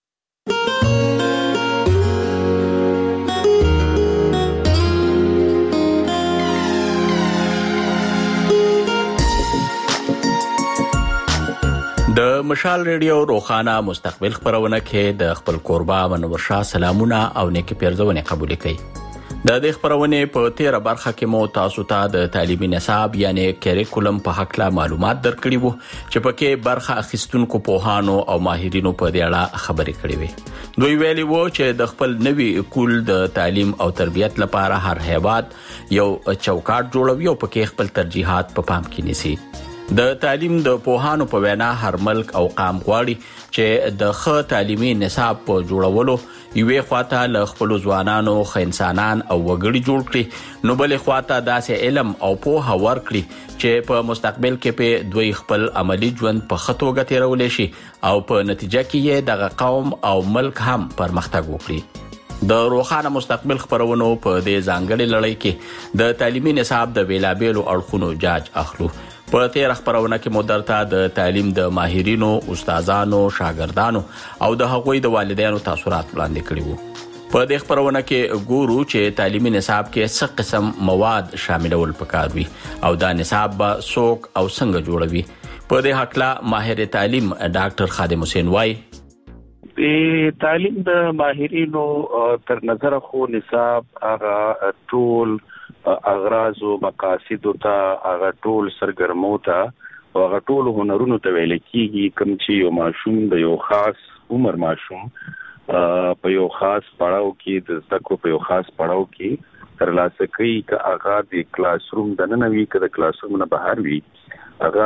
د مشال ریډیو روخانه مستقبل خبرونه کې د خپل قربا منور شاه سلامونه او نیکی پیرزونه قبول کړي. د دې خبرونه په 13 برخه کې مو تاسو ته د تعلیمي نصاب یعنی کریکولم په حق لا معلومات درکړي وو چې پکې برخه اخیستونکو پوهانو او ماهرینو په دې اړه خبرې کړې وي. دوی ویلي وو چې د خپل نوي کول د تعلیم او تربیت لپاره هر هیواد یو چوکاټ جوړوي او پکې خپل ترجیحات په پام کې نیسي. د تعلیم د پوهانو په وینا هر ملک او قام غواړي چې د ښه تعلیمي نصاب په جوړولو یوې خواته له خپل ځوانانو ښه انسانان او وګړي جوړ کړي نو بلې خواته داسې علم او پوهه ورکړي چې په مستقبل کې په دوی خپل عملی ژوند په ښه توګه تیرولی شي او په نتیجه کې یې دغه قوم او ملک هم پرمختګ وکړي. د روخانه مستقبل خبرونو په دې ځانګړي لړۍ کې د تعلیمي نصاب د بیلابېلو اړخونو جاج اخلو. په 13 خبرونه کې مدرته د تعلیم د ماهرینو، استادانو، شاګردانو او د هغوی د والدینو تاثیرات وړاندې کړي وو. په دې خبرونه کې ګورو چې تعلیمي نصاب کې څه قسم مواد شاملول پکار وي او دا نصاب به څوک او څنګه جوړوي. په دې حقله ماهر تعلیم ډاکټر خادم حسین وايي د تعلیم د ماهرینو تر نظر خو نصاب هغه ټول اغراض او مقاصد ته هغه ټول سرګرمو ته او هغه ټول هنرونو ته ویل کیږي کوم چې یو ماشوم د یو خاص عمر ماشوم په یو خاص پړاو کې د زده په یو خاص پړاو کې ترلاسه کوي ک هغه د کلاس روم د ننوي ک د کلاس روم نه بهر وي هغه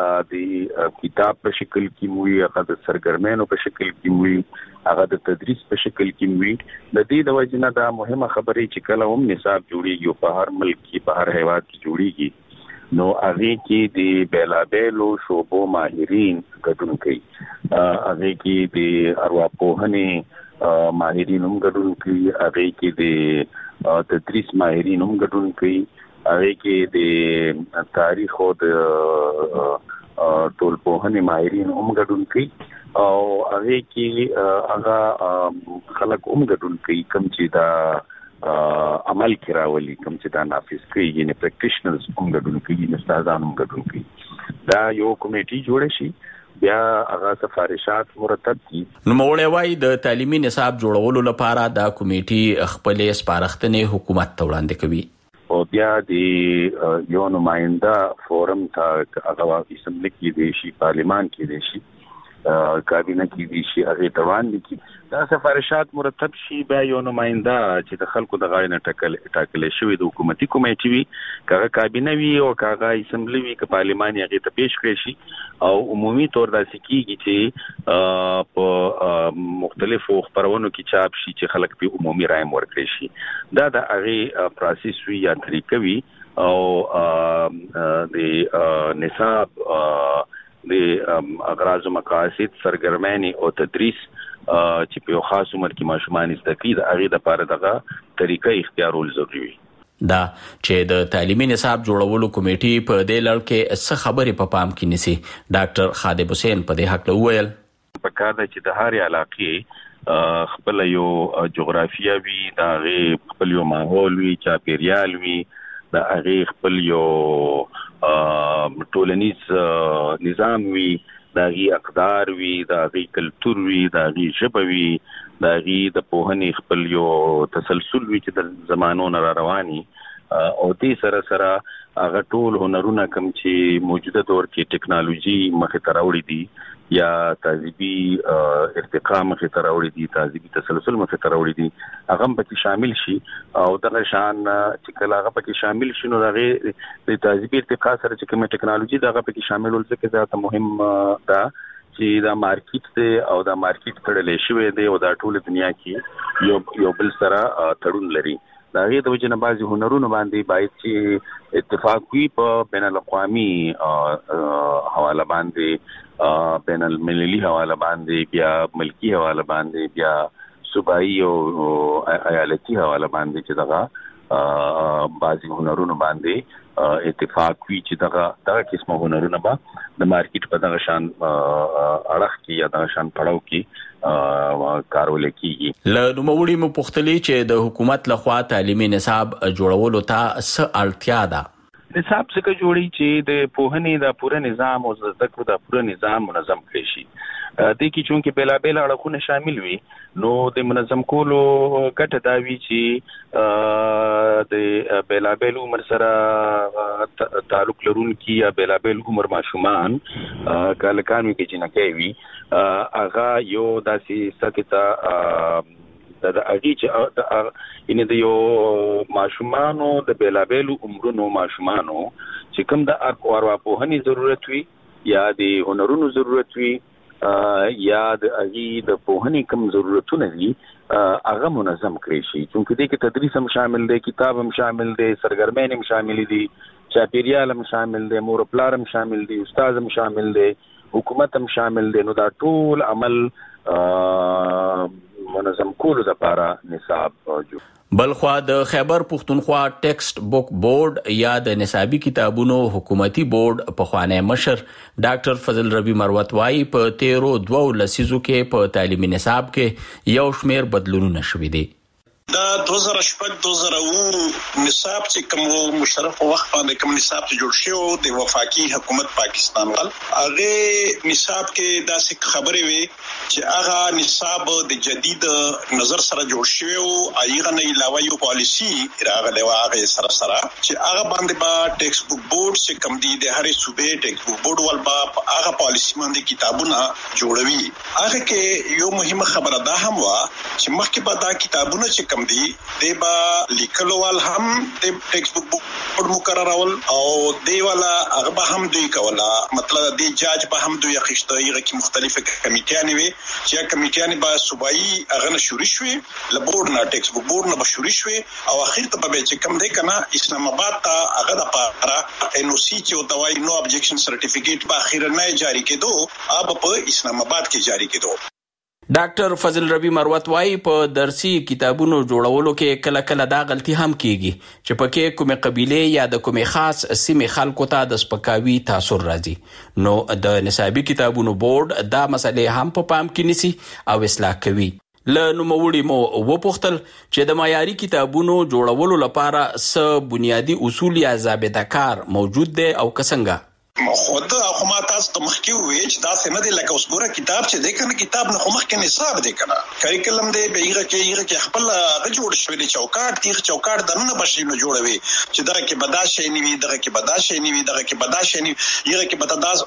د کتاب په شکل کې وي هغه د سرګرمینو په شکل کې وي هغه د تدریس په شکل کې وي. د دې د وجنه دا مهمه خبره چې کله هم نصاب جوړیږي په هر ملک کې په هر هیواد کې جوړیږي نو هغه کې د بیلابېلو شوبو ماهرین ګډون کوي. هغه کې د ارواپوهنې ماهرین هم ګډون کوي, هغه کې د تدریس ماهرین هم ګډون کوي, هغه کې د تاریخ او د ټولنپوهنې ماهرین هم ګډون کوي او هغه کې هغه خلک هم ګډون کوي کوم چې دا عمل کراولي کوم چې دا نافذ کوي یعنی پریکټیشنرز هم ګډون کوي, استادان هم ګډون کوي. دا یو کمیټي جوړ شي بیا هغه سفارشات مرتب کی. نو موړی وای د تعلیمي نصاب جوړولو لپاره دا کمیټي خپل سپارښتنې حکومت ته وړاندې کوي او بیا د یو نماینده فورم ته هغه اسمبلی کې دی شي, پارلیمان کې دی شي, کابینه کې دی شي, هغه توان دي کی دا سفارشات مرتب شي بیا یو نماینده چې د خلکو د غاړې نه ټاکل شوی د حکومتي کمیټي وي کغه کابینه وي او کغه اسمبلی وي ک پارلیمان هغه ته پیش کړي شي او عمومي تور داسې کیږي چې په مختلفو خبرونو کې چاپ شي چې خلک په عمومي رائے ورکړي شي. دا د هغه پروسس وی یا طریقه وی او د نصاب د اغراض او مقاصد سرګرمانی او تدریس چې په خاص عمر کې ماشومان استفید هغه د پاره دغه طریقه اختیارول ضروري وي. دا چې د تعلیمي نصاب جوړولو کمیټي په دې لړ کې څه خبرې په پام کې نیسي. ډاکټر خادم حسین په دې حق وویل په کار د چې د هر علاقې خپل یو جغرافیه وي, دا غي خپل یو ماحول وي, چاپیریال وي, دا غي خپل یو ټولنیز نظام وي, دا غي اقدار وي, دا غي کلچر وي, دا غي ژبه وي, دا غي د پوهنې خپل یو تسلسل وي چې د زمانو نه رواني او دې سره سره هغه ټول هنرونه کوم چې موجوده دور کې ټیکنالوژي مخې ته راوړي دي یا تهذیبي ارتقا مخې ته راوړي دي, تهذیبي تسلسل مخې ته راوړي دي, هغه پکې شامل شي او دغه شان چې کله هغه پکې شامل شي نو دغه د تهذیبي ارتقا سره چې کومه ټیکنالوژي دغه پکې شامل ول ځکه دا مهم ده چې دا مارکیټ دی او دا مارکیټ تړلې شوی دی او دا ټول دنیا کې یو بل سره تړون لري. دا غي د وجنه بعضي هنرونو باندې باید چې اتفاق وي په بین الاقوامي حواله باندې, بین المللي حواله باندې, بیا ملکی حواله باندې, بیا صوبایي او ایالتي حواله باندې چې دغه بعضي هنرونو باندې اتفاق وي چې دغه قسمه هنرونه به د مارکیټ په دغه شان اړه کې یا دغه شان پړاو کې کارول کیږي. له نوموړي مو پوښتلې چې د حکومت لخوا تعلیمي نصاب جوړولو ته څه اړتیا ده. نصاب څنګه جوړي چې د پوهنې د پوره نظام او زده کړو د پوره نظام منظم کړي شي. د کې چونکه بیلابېل اړخونه شامل وي نو د منظم کولو ګټه دا وی چې د بیلابېل عمر سره تعلق لرونکي یا بیلابېل عمر ماشومان کالکانو کې چې نه کوي هغه یو داسې سکتا د اږي چې ان د یو ماشومانو د بیلابېل عمرونو ماشومانو چې کوم د ارواپوهنې ضرورت وي یا د هنرونو ضرورت وي یا د اږي د پوهنې کوم ضرورتونه دي هغه منظم کړی شي. چونکه دې کې تدریس هم شامل دی, کتاب هم شامل دی, سرګرمین هم شامل دي, چاپیریال هم شامل دی, مور پلار هم شامل دي, استاد هم شامل دی, حکومت هم شامل دی. نو دا ټول عمل منظم کولو لپاره نصاب جوړ. بلخوا د خیبر پښتونخوا ټیکسټ بک بورډ یا د نصابي کتابونو حکومتي بورډ په خوانه مشر ډاکټر فضل ربی مروت وايي په 13 لسیزو کې په تعلیمي نصاب کې یو شمیر بدلونونه شوي دي. دا 2008 نصاب چې کوم مشرف وخت باندې کوم نصاب چې جوړ شو د وفاقي حکومت پاکستان ول هغه نصاب کې دا څه خبرې وي چې هغه نصاب د جدید نظر سره جوړ شوی او هغه نه علاوه یو پالیسی راغلی و هغه سره چې هغه باندې با ټیکس بک بورډ چې کوم دی د هرې صوبې ټیکس بک بورډ ول با هغه پالیسی باندې کتابونه جوړوي. هغه کې یو مهمه خبره ده هم وا چې مخکې به دا کتابونه چې دی دیبا لیکلوال هم د ټیکس بک بورډ مقررول او دیوالا هغه هم دوی کولا مطلب دی جاج به هم دوی اخیسته یغه کې مختلفه کمیټیانې وي چې کمیټیانې به صوبایي هغه نشوري شوي لبورډ نه ټیکس بک بورډ نه بشوري شوي او اخر ته به چې کم دی کنه اسلام آباد ته هغه د پاره NOC چې دوای نو ابجیکشن سرټیفیکیټ په اخر نه جاری کېدو اب په اسلام آباد کې جاری کېدو. ډاکټر فضل ربی مروت وايي په درسي کتابونو جوړولو کې کله کله دا غلطي هم کیږي چې پکې کومه قبيله یا د کومه خاص سیمه خلکو ته د سپکاوي تاثیر راځي نو د نصابي کتابونو بورډ دا مسلې هم په پام کې نیسي او اصلاح کوي. له نوموړي مو وپوښتل چې د معیاري کتابونو جوړولو لپاره څه بنیادی اصول یا ضابطه کار موجود دي او څنګه؟ خود خو ما تاسو ته مخکې وې چې دا څنګه دی لکه اوس ګوره کتاب چې دی کنه کتاب نه خو مخکې نصاب دی کنه کریکلم دی بیره کې خپل جوړ شوی دی چوکاټ تیغ چوکاټ دنه بشي نو جوړوي چې دغه کې بداشي نیوي دغه کې بداشي نیوي دغه کې بداشي نیوي یغه کې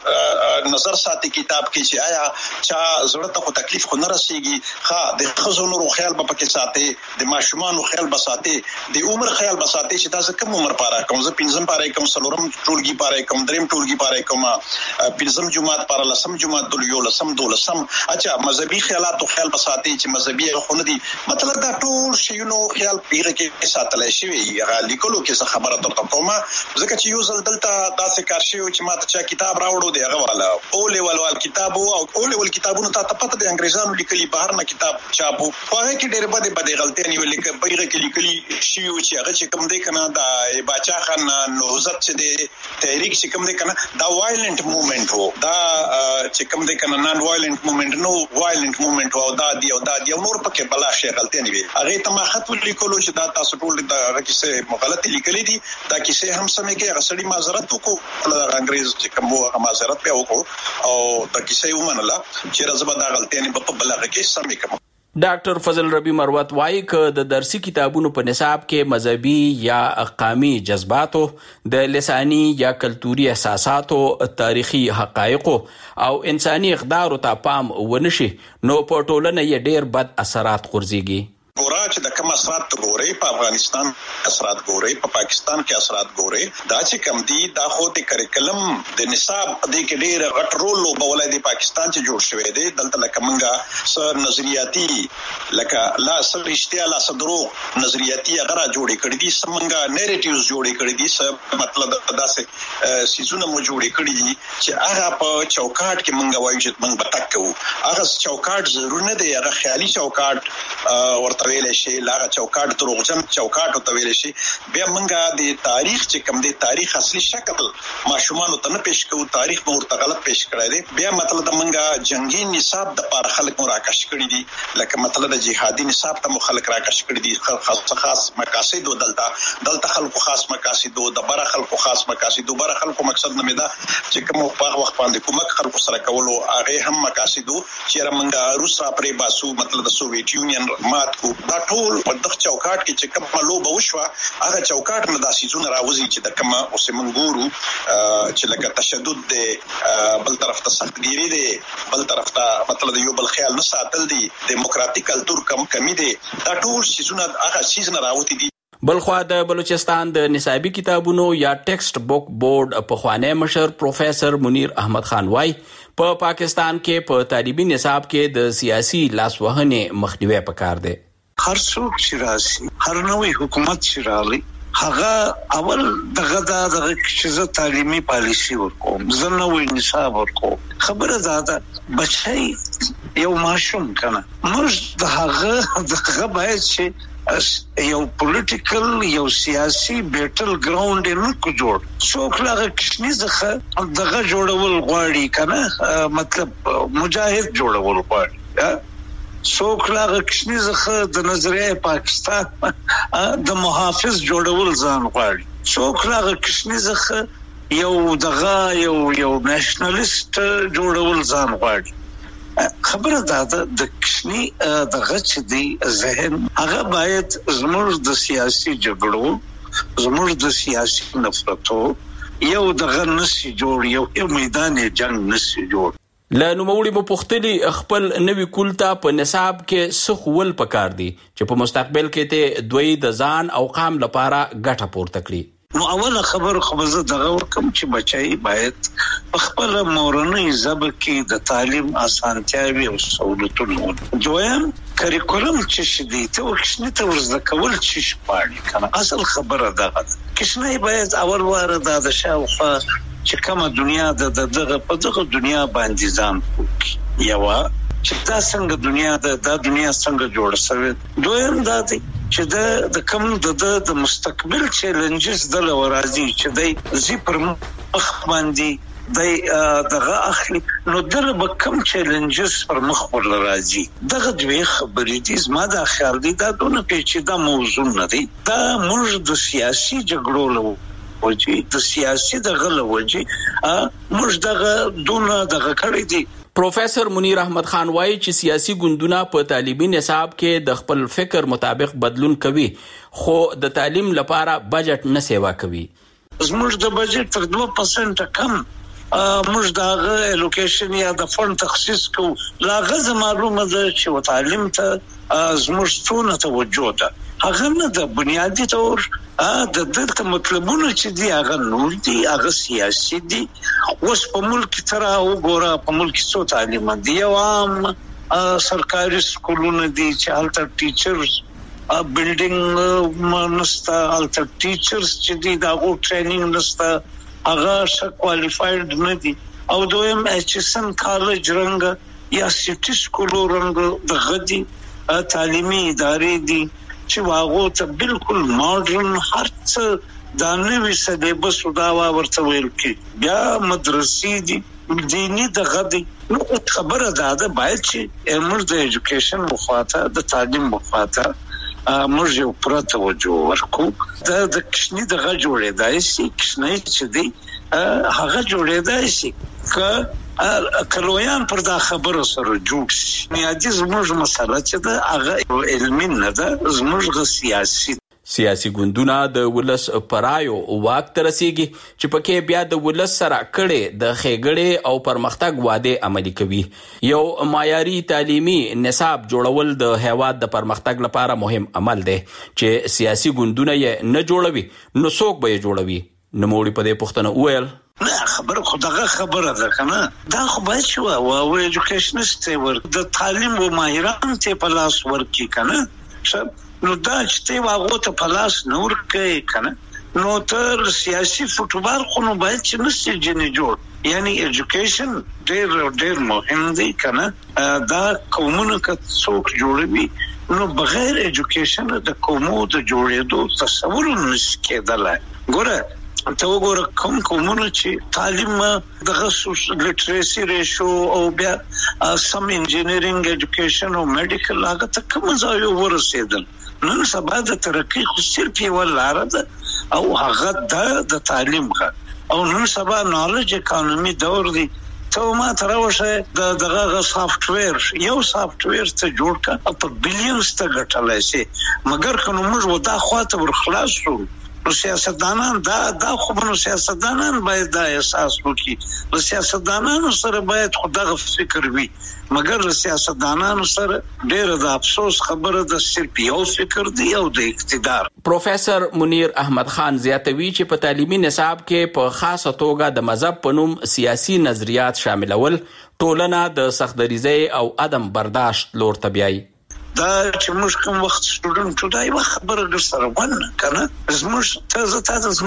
بداز نظر ساتي کتاب کې چې آیا چا زړه ته تکلیف خو نه رسیږي ها د خزونو خیال په پکې ساتي د ماشومان خیال بساتي د عمر خیال بساتي چې تاسو کوم عمر پاره کوم ز پنځم پاره کوم سلورم ټولګي پاره کوم دریم ټولګي پاره کومه پنځم جمعات پر لسم جمعات دل یو لسم دولسم اچھا مذهبي خیالات او خیال بساتي چې مذهبي خونه دي مطلب دا ټول شیونو خیال پیغه کې ساتل شي هغه لیکلو کې خبره تر کومه ځکه چې یو ځل دلته داسې کار شي چې ماته چا کتاب راوړو دی هغه والا او لیول کتاب او لیول کتابونو ته پته د انګريزانو لیکلي بهر نه کتاب چاپو هغه کې ډېر بده غلطي نیول کې پیغه کې لیکلي شي چې هغه چې کوم دی کنه دا باچا خان نوزت چې دی تحریک چې کوم دی کنه دا وایلنت موومېنټ وو دا چې کوم دی کنه نان وایلنت موومېنټ نو وایلنت موومېنټ وو دا دی او نور پکې بلا شي غلطي نه وي هغه ته ما خط لیکلو چې دا تاسو ټول دا کیسه غلطي لیکلې دي دا کیسه هم سمې کې غسړي معذرت وکړو انګريز چې کوم هغه معذرت په وکړو او دا کیسه ومنله چې رزبه دا غلطي نه په بلغه کې سمې کوم. ډاکټر فضل ربی مروت وايي ک د درسي کتابونو په نصاب کې مذهبي یا قومي جذباتو د لساني یا کلتوري احساساتو تاریخي حقایق او انساني اقدار ته پام ونشي نو په ټولنه یې ډېر بد اثرات غورځيږي. ګورا چې د کوم اثرات ګوري په افغانستان اثرات ګوري په پاکستان کې اثرات ګوري دا چې کم دي دا خو د کریکلم د نصاب د کې ډېر غټ رول لوبولای دی پاکستان چې جوړ شوی دی دلته لکه منګه سر نظریاتي لکه لا سر اشتیا لا صدرو نظریاتي هغه جوړې کړې دي سمنګه نریټیوز جوړې کړې دي مطلب داسې سيزونه مو جوړې کړې دي چې هغه په چوکاټ کې منګه وایي چې منګ بتکو هغه چوکاټ ضرور نه دی هغه خیالي چوکاټ ورته ویل شي لاغه چوکاټ دروغجن چوکاټ ته ویل شي بیا منګه د تاریخ چې کم دی تاریخ اصلي شکل ماشومان ته نه پیش کوو تاریخ مو ورته غلط پیش کړی دی بیا مطلب د منګه جنگي نصاب د پاره خلک مراکش کړی دي لکه مطلب د جهادي نصاب ته خلک راکش کړی دي خاص مقاصد دلته خلکو خاص مقاصد د بره خلکو خاص مقاصد بره خلکو مقصد نه مدا چې کوم په وخت باندې کومک خلکو سره کولو هغه هم مقاصد چې رمنګه روس را پرې باسو مطلب د سوویت یونین مات کو دا ټول په دغه چوکاټ کې چې کوم لوبه وشوه هغه چوکاټ نه داسې زونه راوځي چې د کومه اوس منګورو چې لکه تشدد دی بل طرف ته سختګيري دی بل طرف ته مطلب یو بل خیال نه ساتل دي دیموکراتیک کلچر کمی دی دا ټول شیزونه هغه شیز نه راوتی دي. بلخوا د بلوچستان د نصابي کتابونو یا ټیکسټ بک بورډ په خوانه مشر پروفیسور منیر احمد خان وايي په پاکستان کې په طالبي نصاب کې د سیاسي لاسوهنې مخنیوي پکار دی. هر څوک چې راشي هر نوې حکومت چې راغلی هغه اول دغه چې زه تعلیمي پالیسي ورکوم زه نوې نصاب ورکوم خبره ده بچي یو ماشوم کنه موږ دغه باید چې یو پولیټیکل یو سیاسي بیټل ګراوند نه کو جوړ څوک لاغه کشنی زخه دغه جوړول غواړي کنه مطلب مجاهد جوړول غواړي څوک لاغه کشنی زخه د نظریه پاکستان د محافظ جوړول ځان غواړي، څوک لاغه کشنی زخه یو نېشنلیست جوړول ځان غواړي. خبره ده د کشنی د غچ دی ذهن هغه باید زموږ د سیاسي جګړو، زموږ د سیاسي نفرتو یو دغه نسی جوړ، یو میدان جنگ نسی جوړ. له نوموړي مو پوښتلي خپل نوي کول ته په نصاب کې څه ښوول پکار دي چې په مستقبل کې ته دوی د ځان او قام لپاره ګټه پورته کړي. نو اوله خبر خو زه دغه ورکم چې بچای باید خپل مورنۍ ژبه کې د تعلیم اسانتیاوي او سہولتونه. دویم کریکولم چې شدي ته وښنه ته ورزده کول چې شپاړي کنه اصل خبره ده. کښنه باید اول واره د شاوخه چې کومه دنیا دغه په دغه دنیا باندې ځان پوکي، یو چې دا څنګه دنیا دا دنیا څنګه جوړه شوې. دویم دا دی چې د کوم د مستقبل چیلنجز د لورازي چې د زی پر مخ باندې د دغه اخلي، نو دغه به کوم چیلنجز پر مخ ورلازي. دغه دوی خبرې دي زما د خیال دي دا دونه پیچیده موضوع نه دی. دا موږ د سیاسي جګړو د سیاسي دغه لوجه موږ دغه دونه دغه کړی دي. پروفیسور منیر احمد خان وایي چې سیاسي ګوندونه په تعلیمي نصاب کې د خپل فکر مطابق بدلون کوي، خو د تعلیم لپاره بجټ نه سیوا کوي. زموږ د بجټ تر 2% کم موږ دغه الوکیشن یا د فند تخصیص کوو. لاغه معلومه ده چې تعلیم ته زموږ څونه توجه ده، هغه نه د بنیادی طور د دلته مطلبونه چې دی هغه نور دي، هغه سیاسي دي. اوس په ملک تر وګوره په ملک څو تعلیم دي، عام سرکاري سکولونه دي چې هلته ټیچرز بلډینګ نستا، هلته ټیچرز چې دي دغه ټریننګ نستا، هغه ش کوالیفاید نه دي. او دویم HSN کالج رنګ یا سټي سکولو رنګ د غدي تعلیمي ادارې دي چې واغو ته بالکل ماډرن هر څه د نوې سلیبس دا ورته ویل کی، بیا مدرسې دي دینی دغه دي. نو خبره ده باید چې موږ د ایجوکیشن مخاطه د تعلیم مخاطه موږ یو پوره توجه ورکو. د کښنی دغه جوړېدای شي، کښنی چې دی هغه جوړېدای شي کلویان پر دا خبره سره جوړ شي. میادي زموږ مسله چې ده هغه علمي نه ده، زموږ سیاسي. سیاسي ګوندونه د ولس پرایو واک ته رسیږي چې پکې بیا د ولس سره کړي د خېګړې او پرمختګ وعده عملي کوي. یو معیاري تعلیمي نصاب جوړول د هیواد د پرمختګ لپاره مهم عمل دی چې سیاسي ګوندونه یې نه جوړوي نو څوک به یې جوړوي. نوموړي په دې پوښتنه وویل نه خبره خو دغه خبره ده کنه، دا خو باید شو او ایجوکیشنست ورک د تعلیم و ماهران ته پلاس ورکی کنه. نو دا چې ته واغو ته پلاس نور کوي کنه، نو تر سیاسي فوټبال خو نو باید چې نسي جنې جوړ. یعنی ایجوکیشن ډېر مهم دی کنه. دا قومونه که څوک جوړوي نو بغیر ایجوکیشن د قومو د جوړېدو تصور نشي کېدلای. ګوره ته وګوره کومونه چې تعلیم دغه لټریسي ریشو او بیا سم انجینرینګ ایجوکیشن او میډیکل هغه ته کوم ځای ورسېدل. نن سبا د ترقی خو صرف یو لار ده او هغه د تعلیم او نن سبا نالج اکانومي دور دی. ته ما تراوشه دغه سافټویر یو سافټویر ته جوړ کا په بلینز ته ګټلای شي، مګر کنه موږ ودا خواته ورخلاص شو. نو سیاستدانان دا خو نو سیاستدانان باید دا احساس وکړي. نو سیاستدانانو سره باید خدغه فکر وي، مګر سیاستدانانو سره ډېر د افسوس خبره ده صرف یو فکر دی او د اقتدار. پروفیسور منیر احمد خان زیاتوي چې په تعلیمي نصاب کې په خاصه توګه د مذهب په نوم سیاسي نظریات شاملول ټولنه د سختدریزۍ او عدم برداشت لور ته بیایي. دا چې موږ کوم وخت سټوډنټ دا یو خبره در سره ونه کنه، زموږ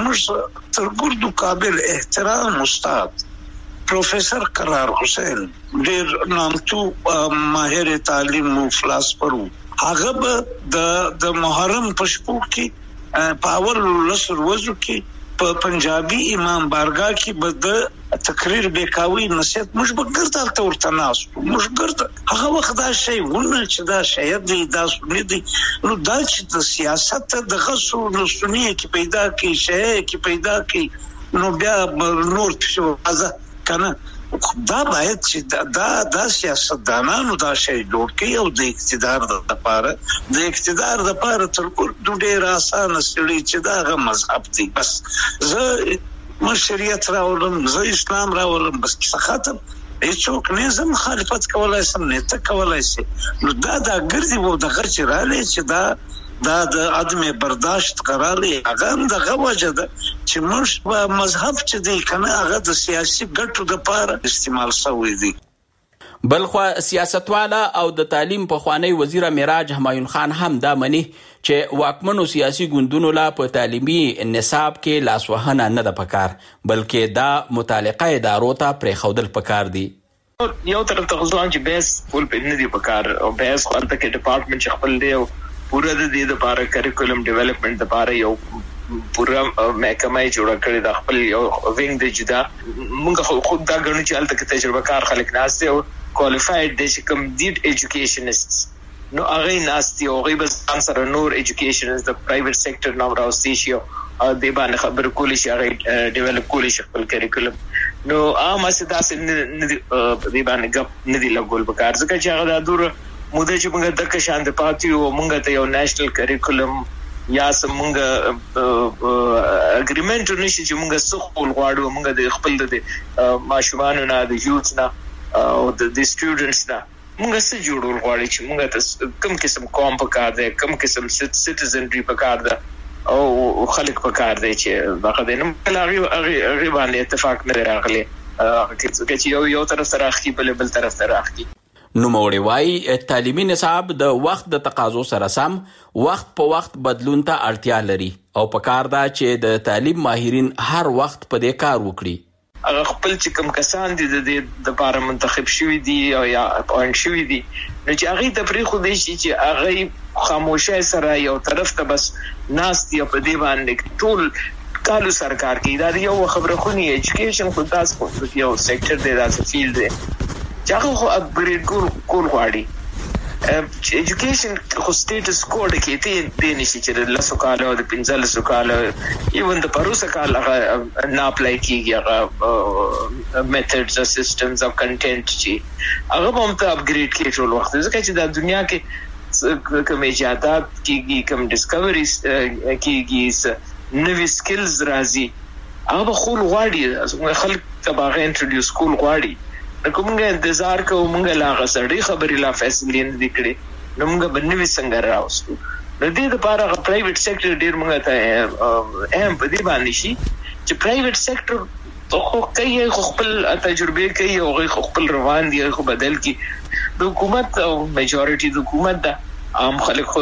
زموږ تر ګردو قابل احترام استاد پروفیسور قرار حسین ډېر نامتو ماهر تعلیم او فلسفه، هغه به د محرم په شپو کې په اول لسر وځو کې په پنجابي امام بارګاه کې بده تقریر بیکاوی نصیحت موږ به ګرځال ته ورته ناس موږ ګرځ هغه وخت دا شی ونه چې دا شاید دا سنی دي نو دا چې د سیاست د غسو نو سنی کې پیدا کی شی کې پیدا کی نو بیا نور څه ازه کنه دا باید چې دا سیاستدانانو دا شی جوړ کړي او د اقتدار لپاره تر ټولو ډیر آسان سړي چې دا مذهب دی بس زه شریعت راولم زه اسلام راولم بس ختم هیڅوک نه زم مخالفت کولای سم نه ته کولای شي نو دا ګرځي وو د غرچ رااله چې دا د عدم برداشت قراري هغه د غوجه ده چې موږ په مذهب چې دی کنه هغه د سیاسي ګټو لپاره استعمال شوی دی. بلخوا سیاستواله او د تعلیم په خوانی وزیر معراج همایون خان هم دا منی چې واکمنو سیاسي ګوندونو لا په تعلیمي نصاب کې لاسوهنه نه ده پکار بلکې دا متعلقه ادارو ته پرې خودل پکار دي. یو طرف ته ځوان چې بیس فول په نه دی پکار او بیس خو البته کې ډپارټمنټ چې خپل دی او پورا د دې لپاره کریکولم ډیولپمنٹ لپاره یو پورا محکمه جوړ کړی د خپل یو وینګ د جدا موږ خو دا غنو چې البته کې تجربه کار خلک ناشته او qualified د کوم ډیټ ایجوکیشنست نو هغه ناشتي او هغه بس سره نور ایجوکیشنز د پرایویټ سېکټر نو راوستي شي او د باندې خبر کولی شي هغه ډیولپ کولی شي خپل کریکولم نو عام اساس نه د باندې غپ نه دی لګول پکار ځکه چې هغه د دور موږ چې موږ د کشان د پاتیو موږ ته یو نېشنل کریکولم یا سمونګه اګریمنټ نشي چې موږ سخول غواړو موږ د خپل د ماشومان نه د یوث نه او د سټوډنټس نه موږ څه جوړول غواړي چې موږ ته کوم قسم قوم پکار دی کوم قسم سټیزنری پکار دی او خلک پکار دی چې واخه د نوم لاري باندې اتفاق نه راغلي چې یو طرف سره اخی بل طرف سره اخی نو موړی وای تعلیمي نصاب د وخت د تقاضو سره سم وخت په وخت بدلون ته اړتیا لري او پکار دا چې د تعلیم ماهرین هر وخت په دې کار وکړي. هغه خپل چې کوم کسان دي د لپاره منتخب شوی دي او یا اپاینټ شوی دي نو چې هغه د پرې خو دي چې هغه خاموشه سره یو طرف ته بس ناس دی په دې باندې ټول کالو سرکار کې دا یو خبره خونی ایجوکیشن خو تاسو یو سېکټر دی دا فیلډ دی چې هغه اپګریډ کول غواړي ایجوکیشن خو سټیټس کوډ کې ته د نشي چې د لاسو کال او د 15 کال ایون د پروسه کال هغه نه اپلای کیږي هغه میتھډز او سیستمز او کنټینټ چې هغه هم ته اپګریډ کې ټول وخت ځکه چې د دنیا کې کوم ایجادات کیږي کوم ډیسکوریز کیږي نوې سکلز راځي هغه خو غواړي خلک تباغه انټروډیوس کول غواړي کومه انتظار کوو موږ لا غسړې خبرې لا فیصلې نه دکړي نو موږ بنوي څنګه راوستو د دې لپاره پرایویټ سېکټر ډیر موږ ته اهم په دې باندې شي چې پرایویټ سېکټر خو کوي خپل تجربه کوي او خپل روان دي خو بدل کی د حکومت او میجورټي د حکومت د عام خلک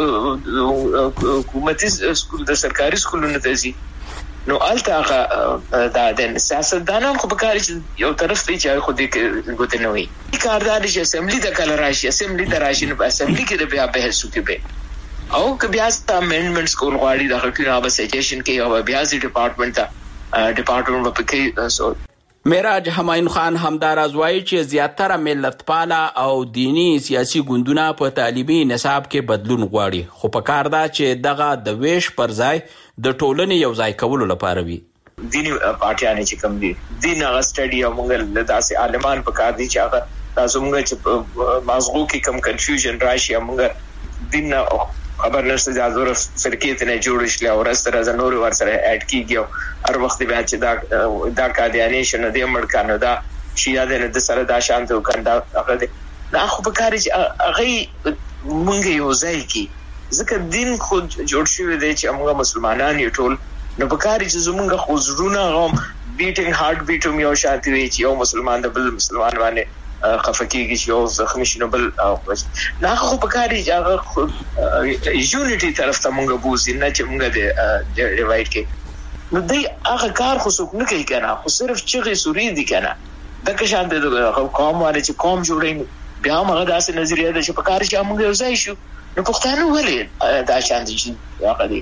حکومتي سکول د سرکاري سکولونو ته زی نو الته د سیاستدانان خو بکاري چې یو طرف ته چې خو دې ګوت نه وي کاردار چې اسمبلی د کله راشي اسمبلی د راشي نو اسمبلی کې د بیا بحث وکړي او که بیا ست امندمنټس کول غواړي د حکومت به سجیشن کې او بیا سي ډپارټمنټ په کې سو معراج همایون خان همداراز وایي چې زیاتره ملتپاله او دینی سیاسي ګوندونه په تعلیمي نصاب کې بدلون غواړي خو په کار دا چې دغه د ویش پر ځای د ټولنې یو ځای کولو لپاره وي. دینی پارټیانې چې کوم دي دین هغه سټډي او موږ داسې عالمان په کار دي چې هغه تاسو موږ چې مازغو کې کوم کنفیوژن راشي موږ دین خبر نشته د ازور فرقې ته جوړ شي او راستره د نور ور سره اډ کیږي هر وخت بیا چې دا قادیانیشن د امریکانو دا شیا د سره دا شانته وکړه هغه دا خو په کار چې هغه مونږ یو ځای کی ځکه دین خو جوړ شوی دی چې موږ مسلمانان یو ټول نو په کار چې زمونږ خو زړونه غوم بیټینګ هارت بیټوم یو شانتي وي چې یو مسلمان د بل مسلمان باندې خفقیږي چې یو زخمی شنو بل نه خو په کار چې هغه یونټي طرف ته موږ بوزي نه چې موږ د ډیوایډ کې نو دی هغه کار خو څوک نه کوي کنه خو صرف چغې سوري دي کنه د کشان د قوم باندې چې قوم جوړین بیا موږ داسې نظریه ده چې په کار چې موږ یو ځای شو نو پښتانه ولې دا شان دي هغه دي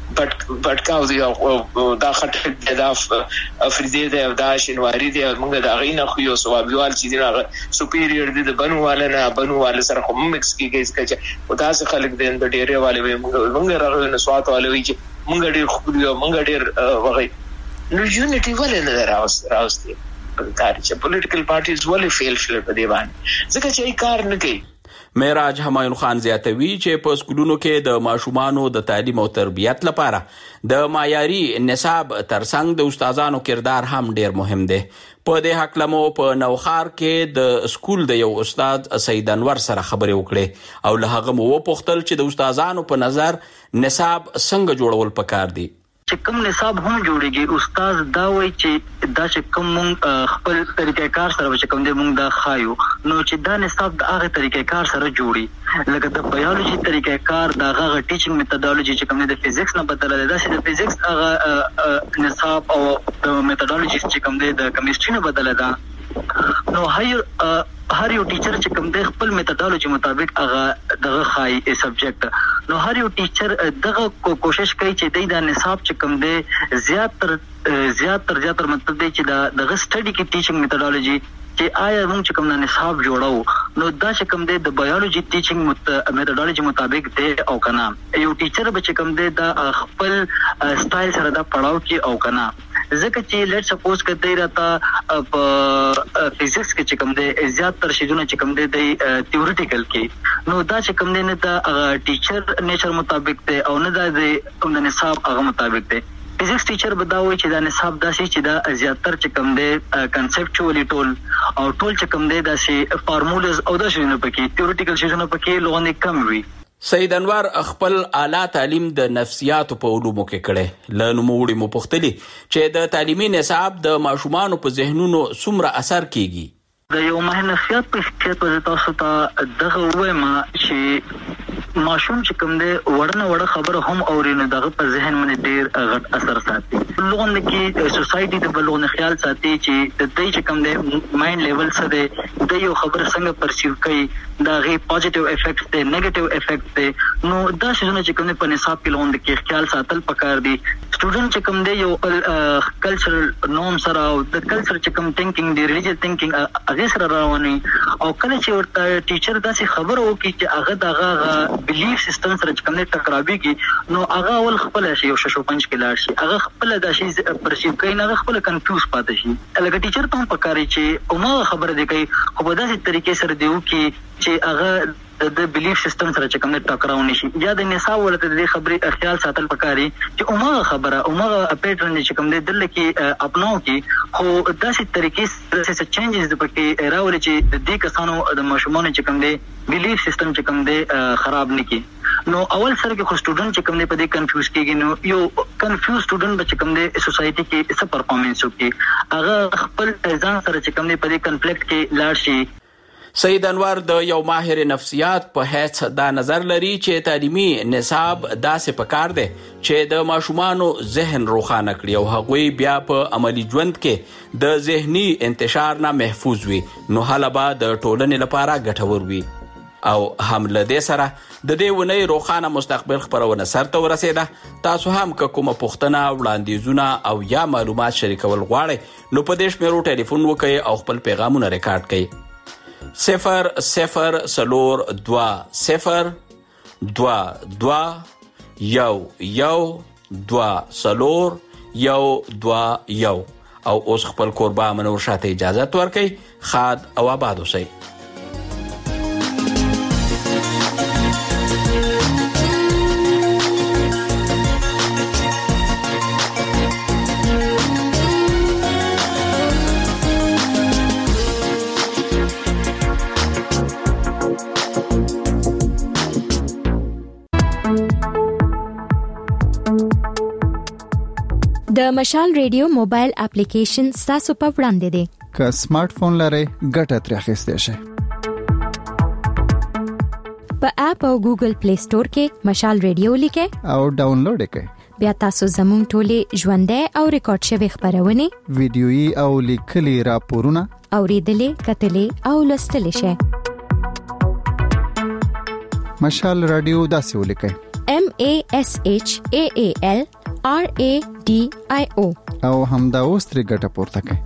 بټکاو دی او دا خټک د افریدي د دا شنواری دی موږ دا غینه خو یو سوابیوال چې دی سپیریور دی د بنوواله سره هم مکس کیږي او دا څه خلک د ډیره والے موږ راغلو نو سوات والے وی چې موږ ډیر خو موږ ډیر وغي نو یونټي ولې نه راوستي کار چې پولیټیکل پارټیز ولې فیل شول په دی باندې ځکه چې کار نه کوي. معراج همایون خان زیاتوي چې په سکولونو کې د ماشومانو د تعلیم او تربیت لپاره د معیاري نصاب ترڅنګ د استادانو کردار هم ډیر مهم دی. په دې حق لمو په نوخار کې د سکول د یو استاد سید انور سره خبرې وکړې او له هغه مو وپوښتل چې د استادانو په نظر نصاب څنګه جوړول پکار دی. چې کوم نصاب هم جوړيږي استاد دا وایي چې دا چې کوم خپل طریقې کار سره چې کوم دې مونږ دا خایو نو چې دا نصاب د هغه طریقې کار سره جوړي لکه د بایولوژي طریقې کار دا هغه ټیچینګ میتھډالوژي چې کوم د فزکس نه بدل دی دا چې د فزکس هغه نصاب او د میتھډالوژي چې کوم د کیمستري نه بدل دی نو هر یو ټیچر چې کوم د خپل میتھډالوژي مطابق هغه دغه خای سبجیکټ نو هر یو ټیچر دغه کوشش کوي چې د نصاب چې کوم د زیاتر مطلب دی چې دغه سټډي کې ټیچینګ میتھډالوژي چې آیا موږ چې کوم نصاب جوړاو نو دا چې کوم د بایولوژي ټیچینګ میتھډالوژي مطابق دی او کنه یو ټیچر به چې کوم د خپل سټایل سره دا پڑھاو کې او کنه ځکه چې لیټ سپوز کته راته په فزکس کې چې کوم د زیاتره شیونه چې کوم د تھیوریټیکل کې نو دا چې کوم نه د ټیچر نیچر مطابق دی او نه د کوم نصاب هغه مطابق دی. فزکس ټیچر بداوي چې دا نصاب داسې چې دا زیاتره چې کوم د کنسپچوالي ټول چې کوم د داسې فارمولاز او د شیونه پکې تھیوریټیکل شیونه پکې لغونه کم وي. سید انور خپل اعلی تعلیم د نفسیاتو په علومو کې کړي له نوموړي مو پوښتلي چې د تعلیمي نصاب د ماشومانو په ذهنونو څومره اثر کیږي. د یو مهم نفسیات په حیثیت باندې تاسو ته دغه وایم چې ماشوم چې کوم دی وړه خبره هم اوري نو دغه په ذهن باندې ډیر غټ اثر ساتي. لغونه کې سوسايټي د بلونه خیال ساتي چې د دې چې کوم دی مایند لیول څه دی د یو خبره څنګه پرسیو کوي دا غي پوزټیو افیکټس دی نیگیټیو افیکټس دی نو دا څه چې کوم په نصاب کې لغونه کې خیال ساتل پکار دي. سټوډنټ چې کوم دی یو کلچرل نورم سره او د کلچر چې کوم ثینکینګ دی ریلیجیس ثینکینګ هغه سره رواني او کله چې ورته ټیچر داسې خبر وکړي چې هغه دغه بلیف سیستم سره چې کوم ټکراوي کی نو هغه ول خپل شي او ششو پنځ کې لاړ شي هغه خپل د شي پرسیو کوي نه خپل کنفیوز پاتې شي لکه ټیچر ته هم پکاري چې اومه خبره دی کوي خو په داسې طریقې سره دیو چې هغه د بلیف سیستم سره چې کوم ټکراو نشي یا د نصاب ولته د خبرې خیال ساتل پکاري چې اومه خبره اومه پیټرن چې کوم دل کې اپناو کی خو داسې طریقې سره چینجز د پکې راولي چې د دې کسانو د ماشومان چې کوم دی بلیف سیستم چې کوم دی خراب نکي. نو اول سره کې خو سټوډنټ چې کوم دی په دې کنفیوز کېږي نو یو کنفیوز سټوډنټ چې کوم دی سوسايټي کې څه پرفارمنس وکړي هغه خپل ځان سره چې کوم دی په دې کنفلیکټ کې لاړ شي. سید انور د یو ماهر نفسیات په حیث دا نظر لري چې تعلیمي نصاب داسې پکار دی چې د ماشومانو ذهن روښانه کړي او هغوی بیا په عملی ژوند کې د ذهني انتشار نه محفوظ وي نو حالا به د ټولنې لپاره ګټور وي. او هم له دې سره د دې ونې روښانه مستقبل خبرونه سرته ورسېده. تاسو هم که کومه پوښتنه وړاندیزونه او یا معلومات شریکول غواړئ نو په دې شمیرو ټلیفون وکړئ او خپل پیغامونه ریکارډ کړئ 00222 او اوس خپل کوربه منور شاته اجازه ورکړئ. خاد او آباد اوسئ. د مشال ریډیو موبایل اپلیکیشن تاسو په وړاندې دی. که سمارټ فون لرئ ګټه ترې اخیستئ شئ. په اپ او ګوګل پلی سٹور کې مشال ریډیو لیکئ او ډاونلوډ کړئ. بیا تاسو زموږ ټولې ژوندۍ او ریکارډ شوی خبرونه ویډیويي او لیکلي راپورونه اوریدلې کتلې او لوستلې شئ. مشال رادیو داسې ولیکئ MASHAALRADIO او همدا اوس ترې ګټه پورته کړئ.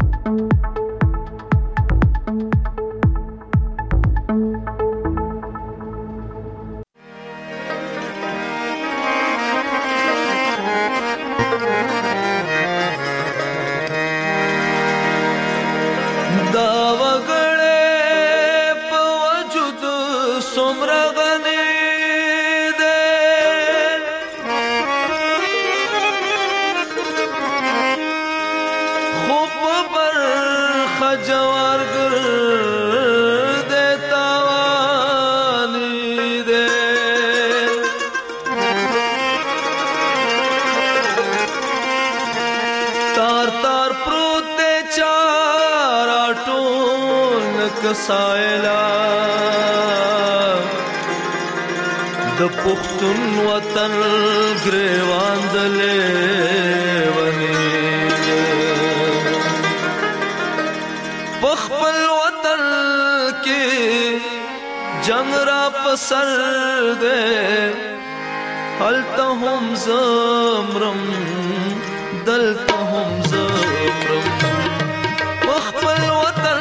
سایلا د پښتون وطن ګریوان دلې ونی خپل وطن کې جنگ را پسر دے هلته هم زمرم دلته هم زمرم خپل وطن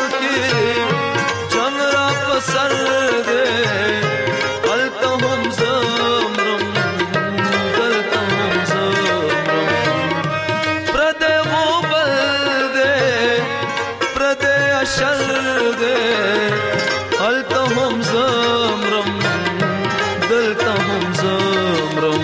سر دے هلته هم زمرم دلته هم زمرم پردے غوبل دے پردے اشر دے هلته هم زمرم دلته هم زمرم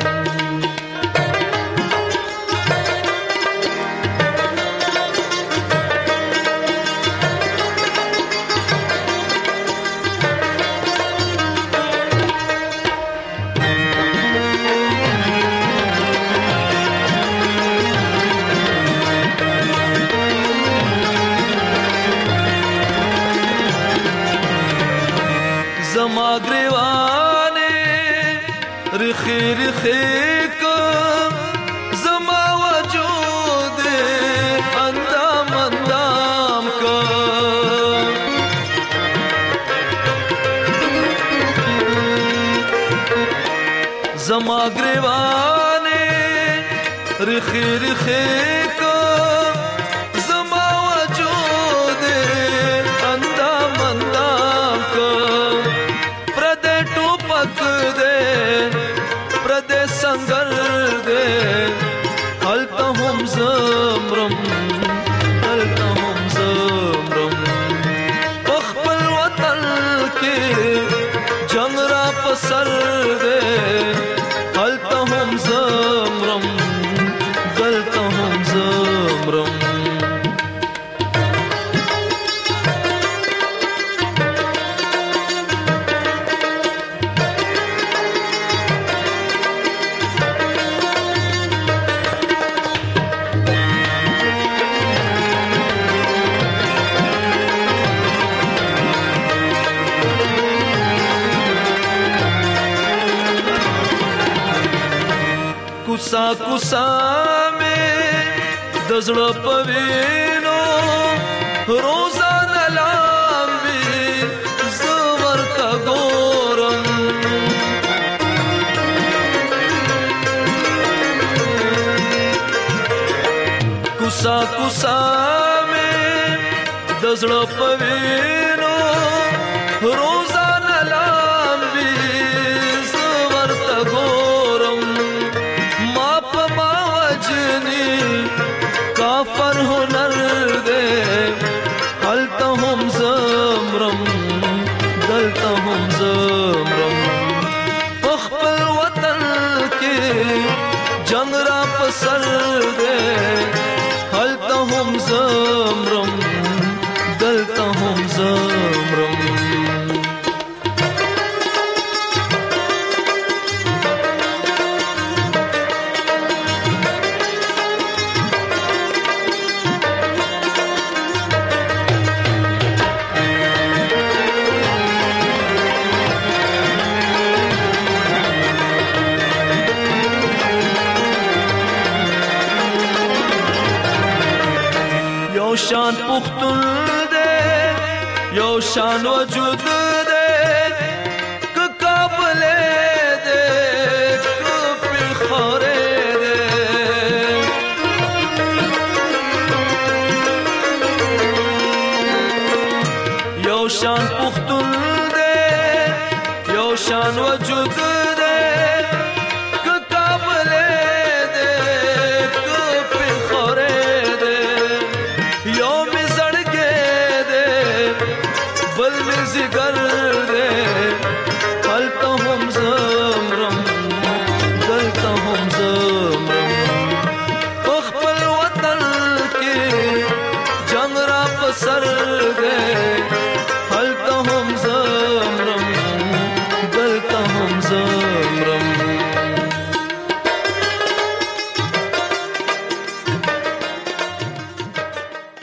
خیک زما وجود اندام اندام کا زما گریوانے رخی رخیک زما وجود اندام اندام کا پردے ٹوپک دے پردے سنگر دے هلته هم زمرم هلته هم زمرم خپل وطن کې جنگ را پسر دے هلته هم زمرم دلته هم زمرم کوسا کوسا میں دزړه پوینو روزانه لامبي زور کا ګورم کوسا کوسا میں دزړه پوینو روزانه لامبي زور کا ګورم کافر هنر دے هلته هم زمرم دلته هم زمرم خپل وطن کې جنگ را پسر دے هلته هم زمرم دلته هم زمرم یو شان پختون دے یو شان وجود دے که قابل دے شان پختون دے یو شان وجود دے که کابلے دے که پیخورے دے یو می زڑگے دے بل می زگر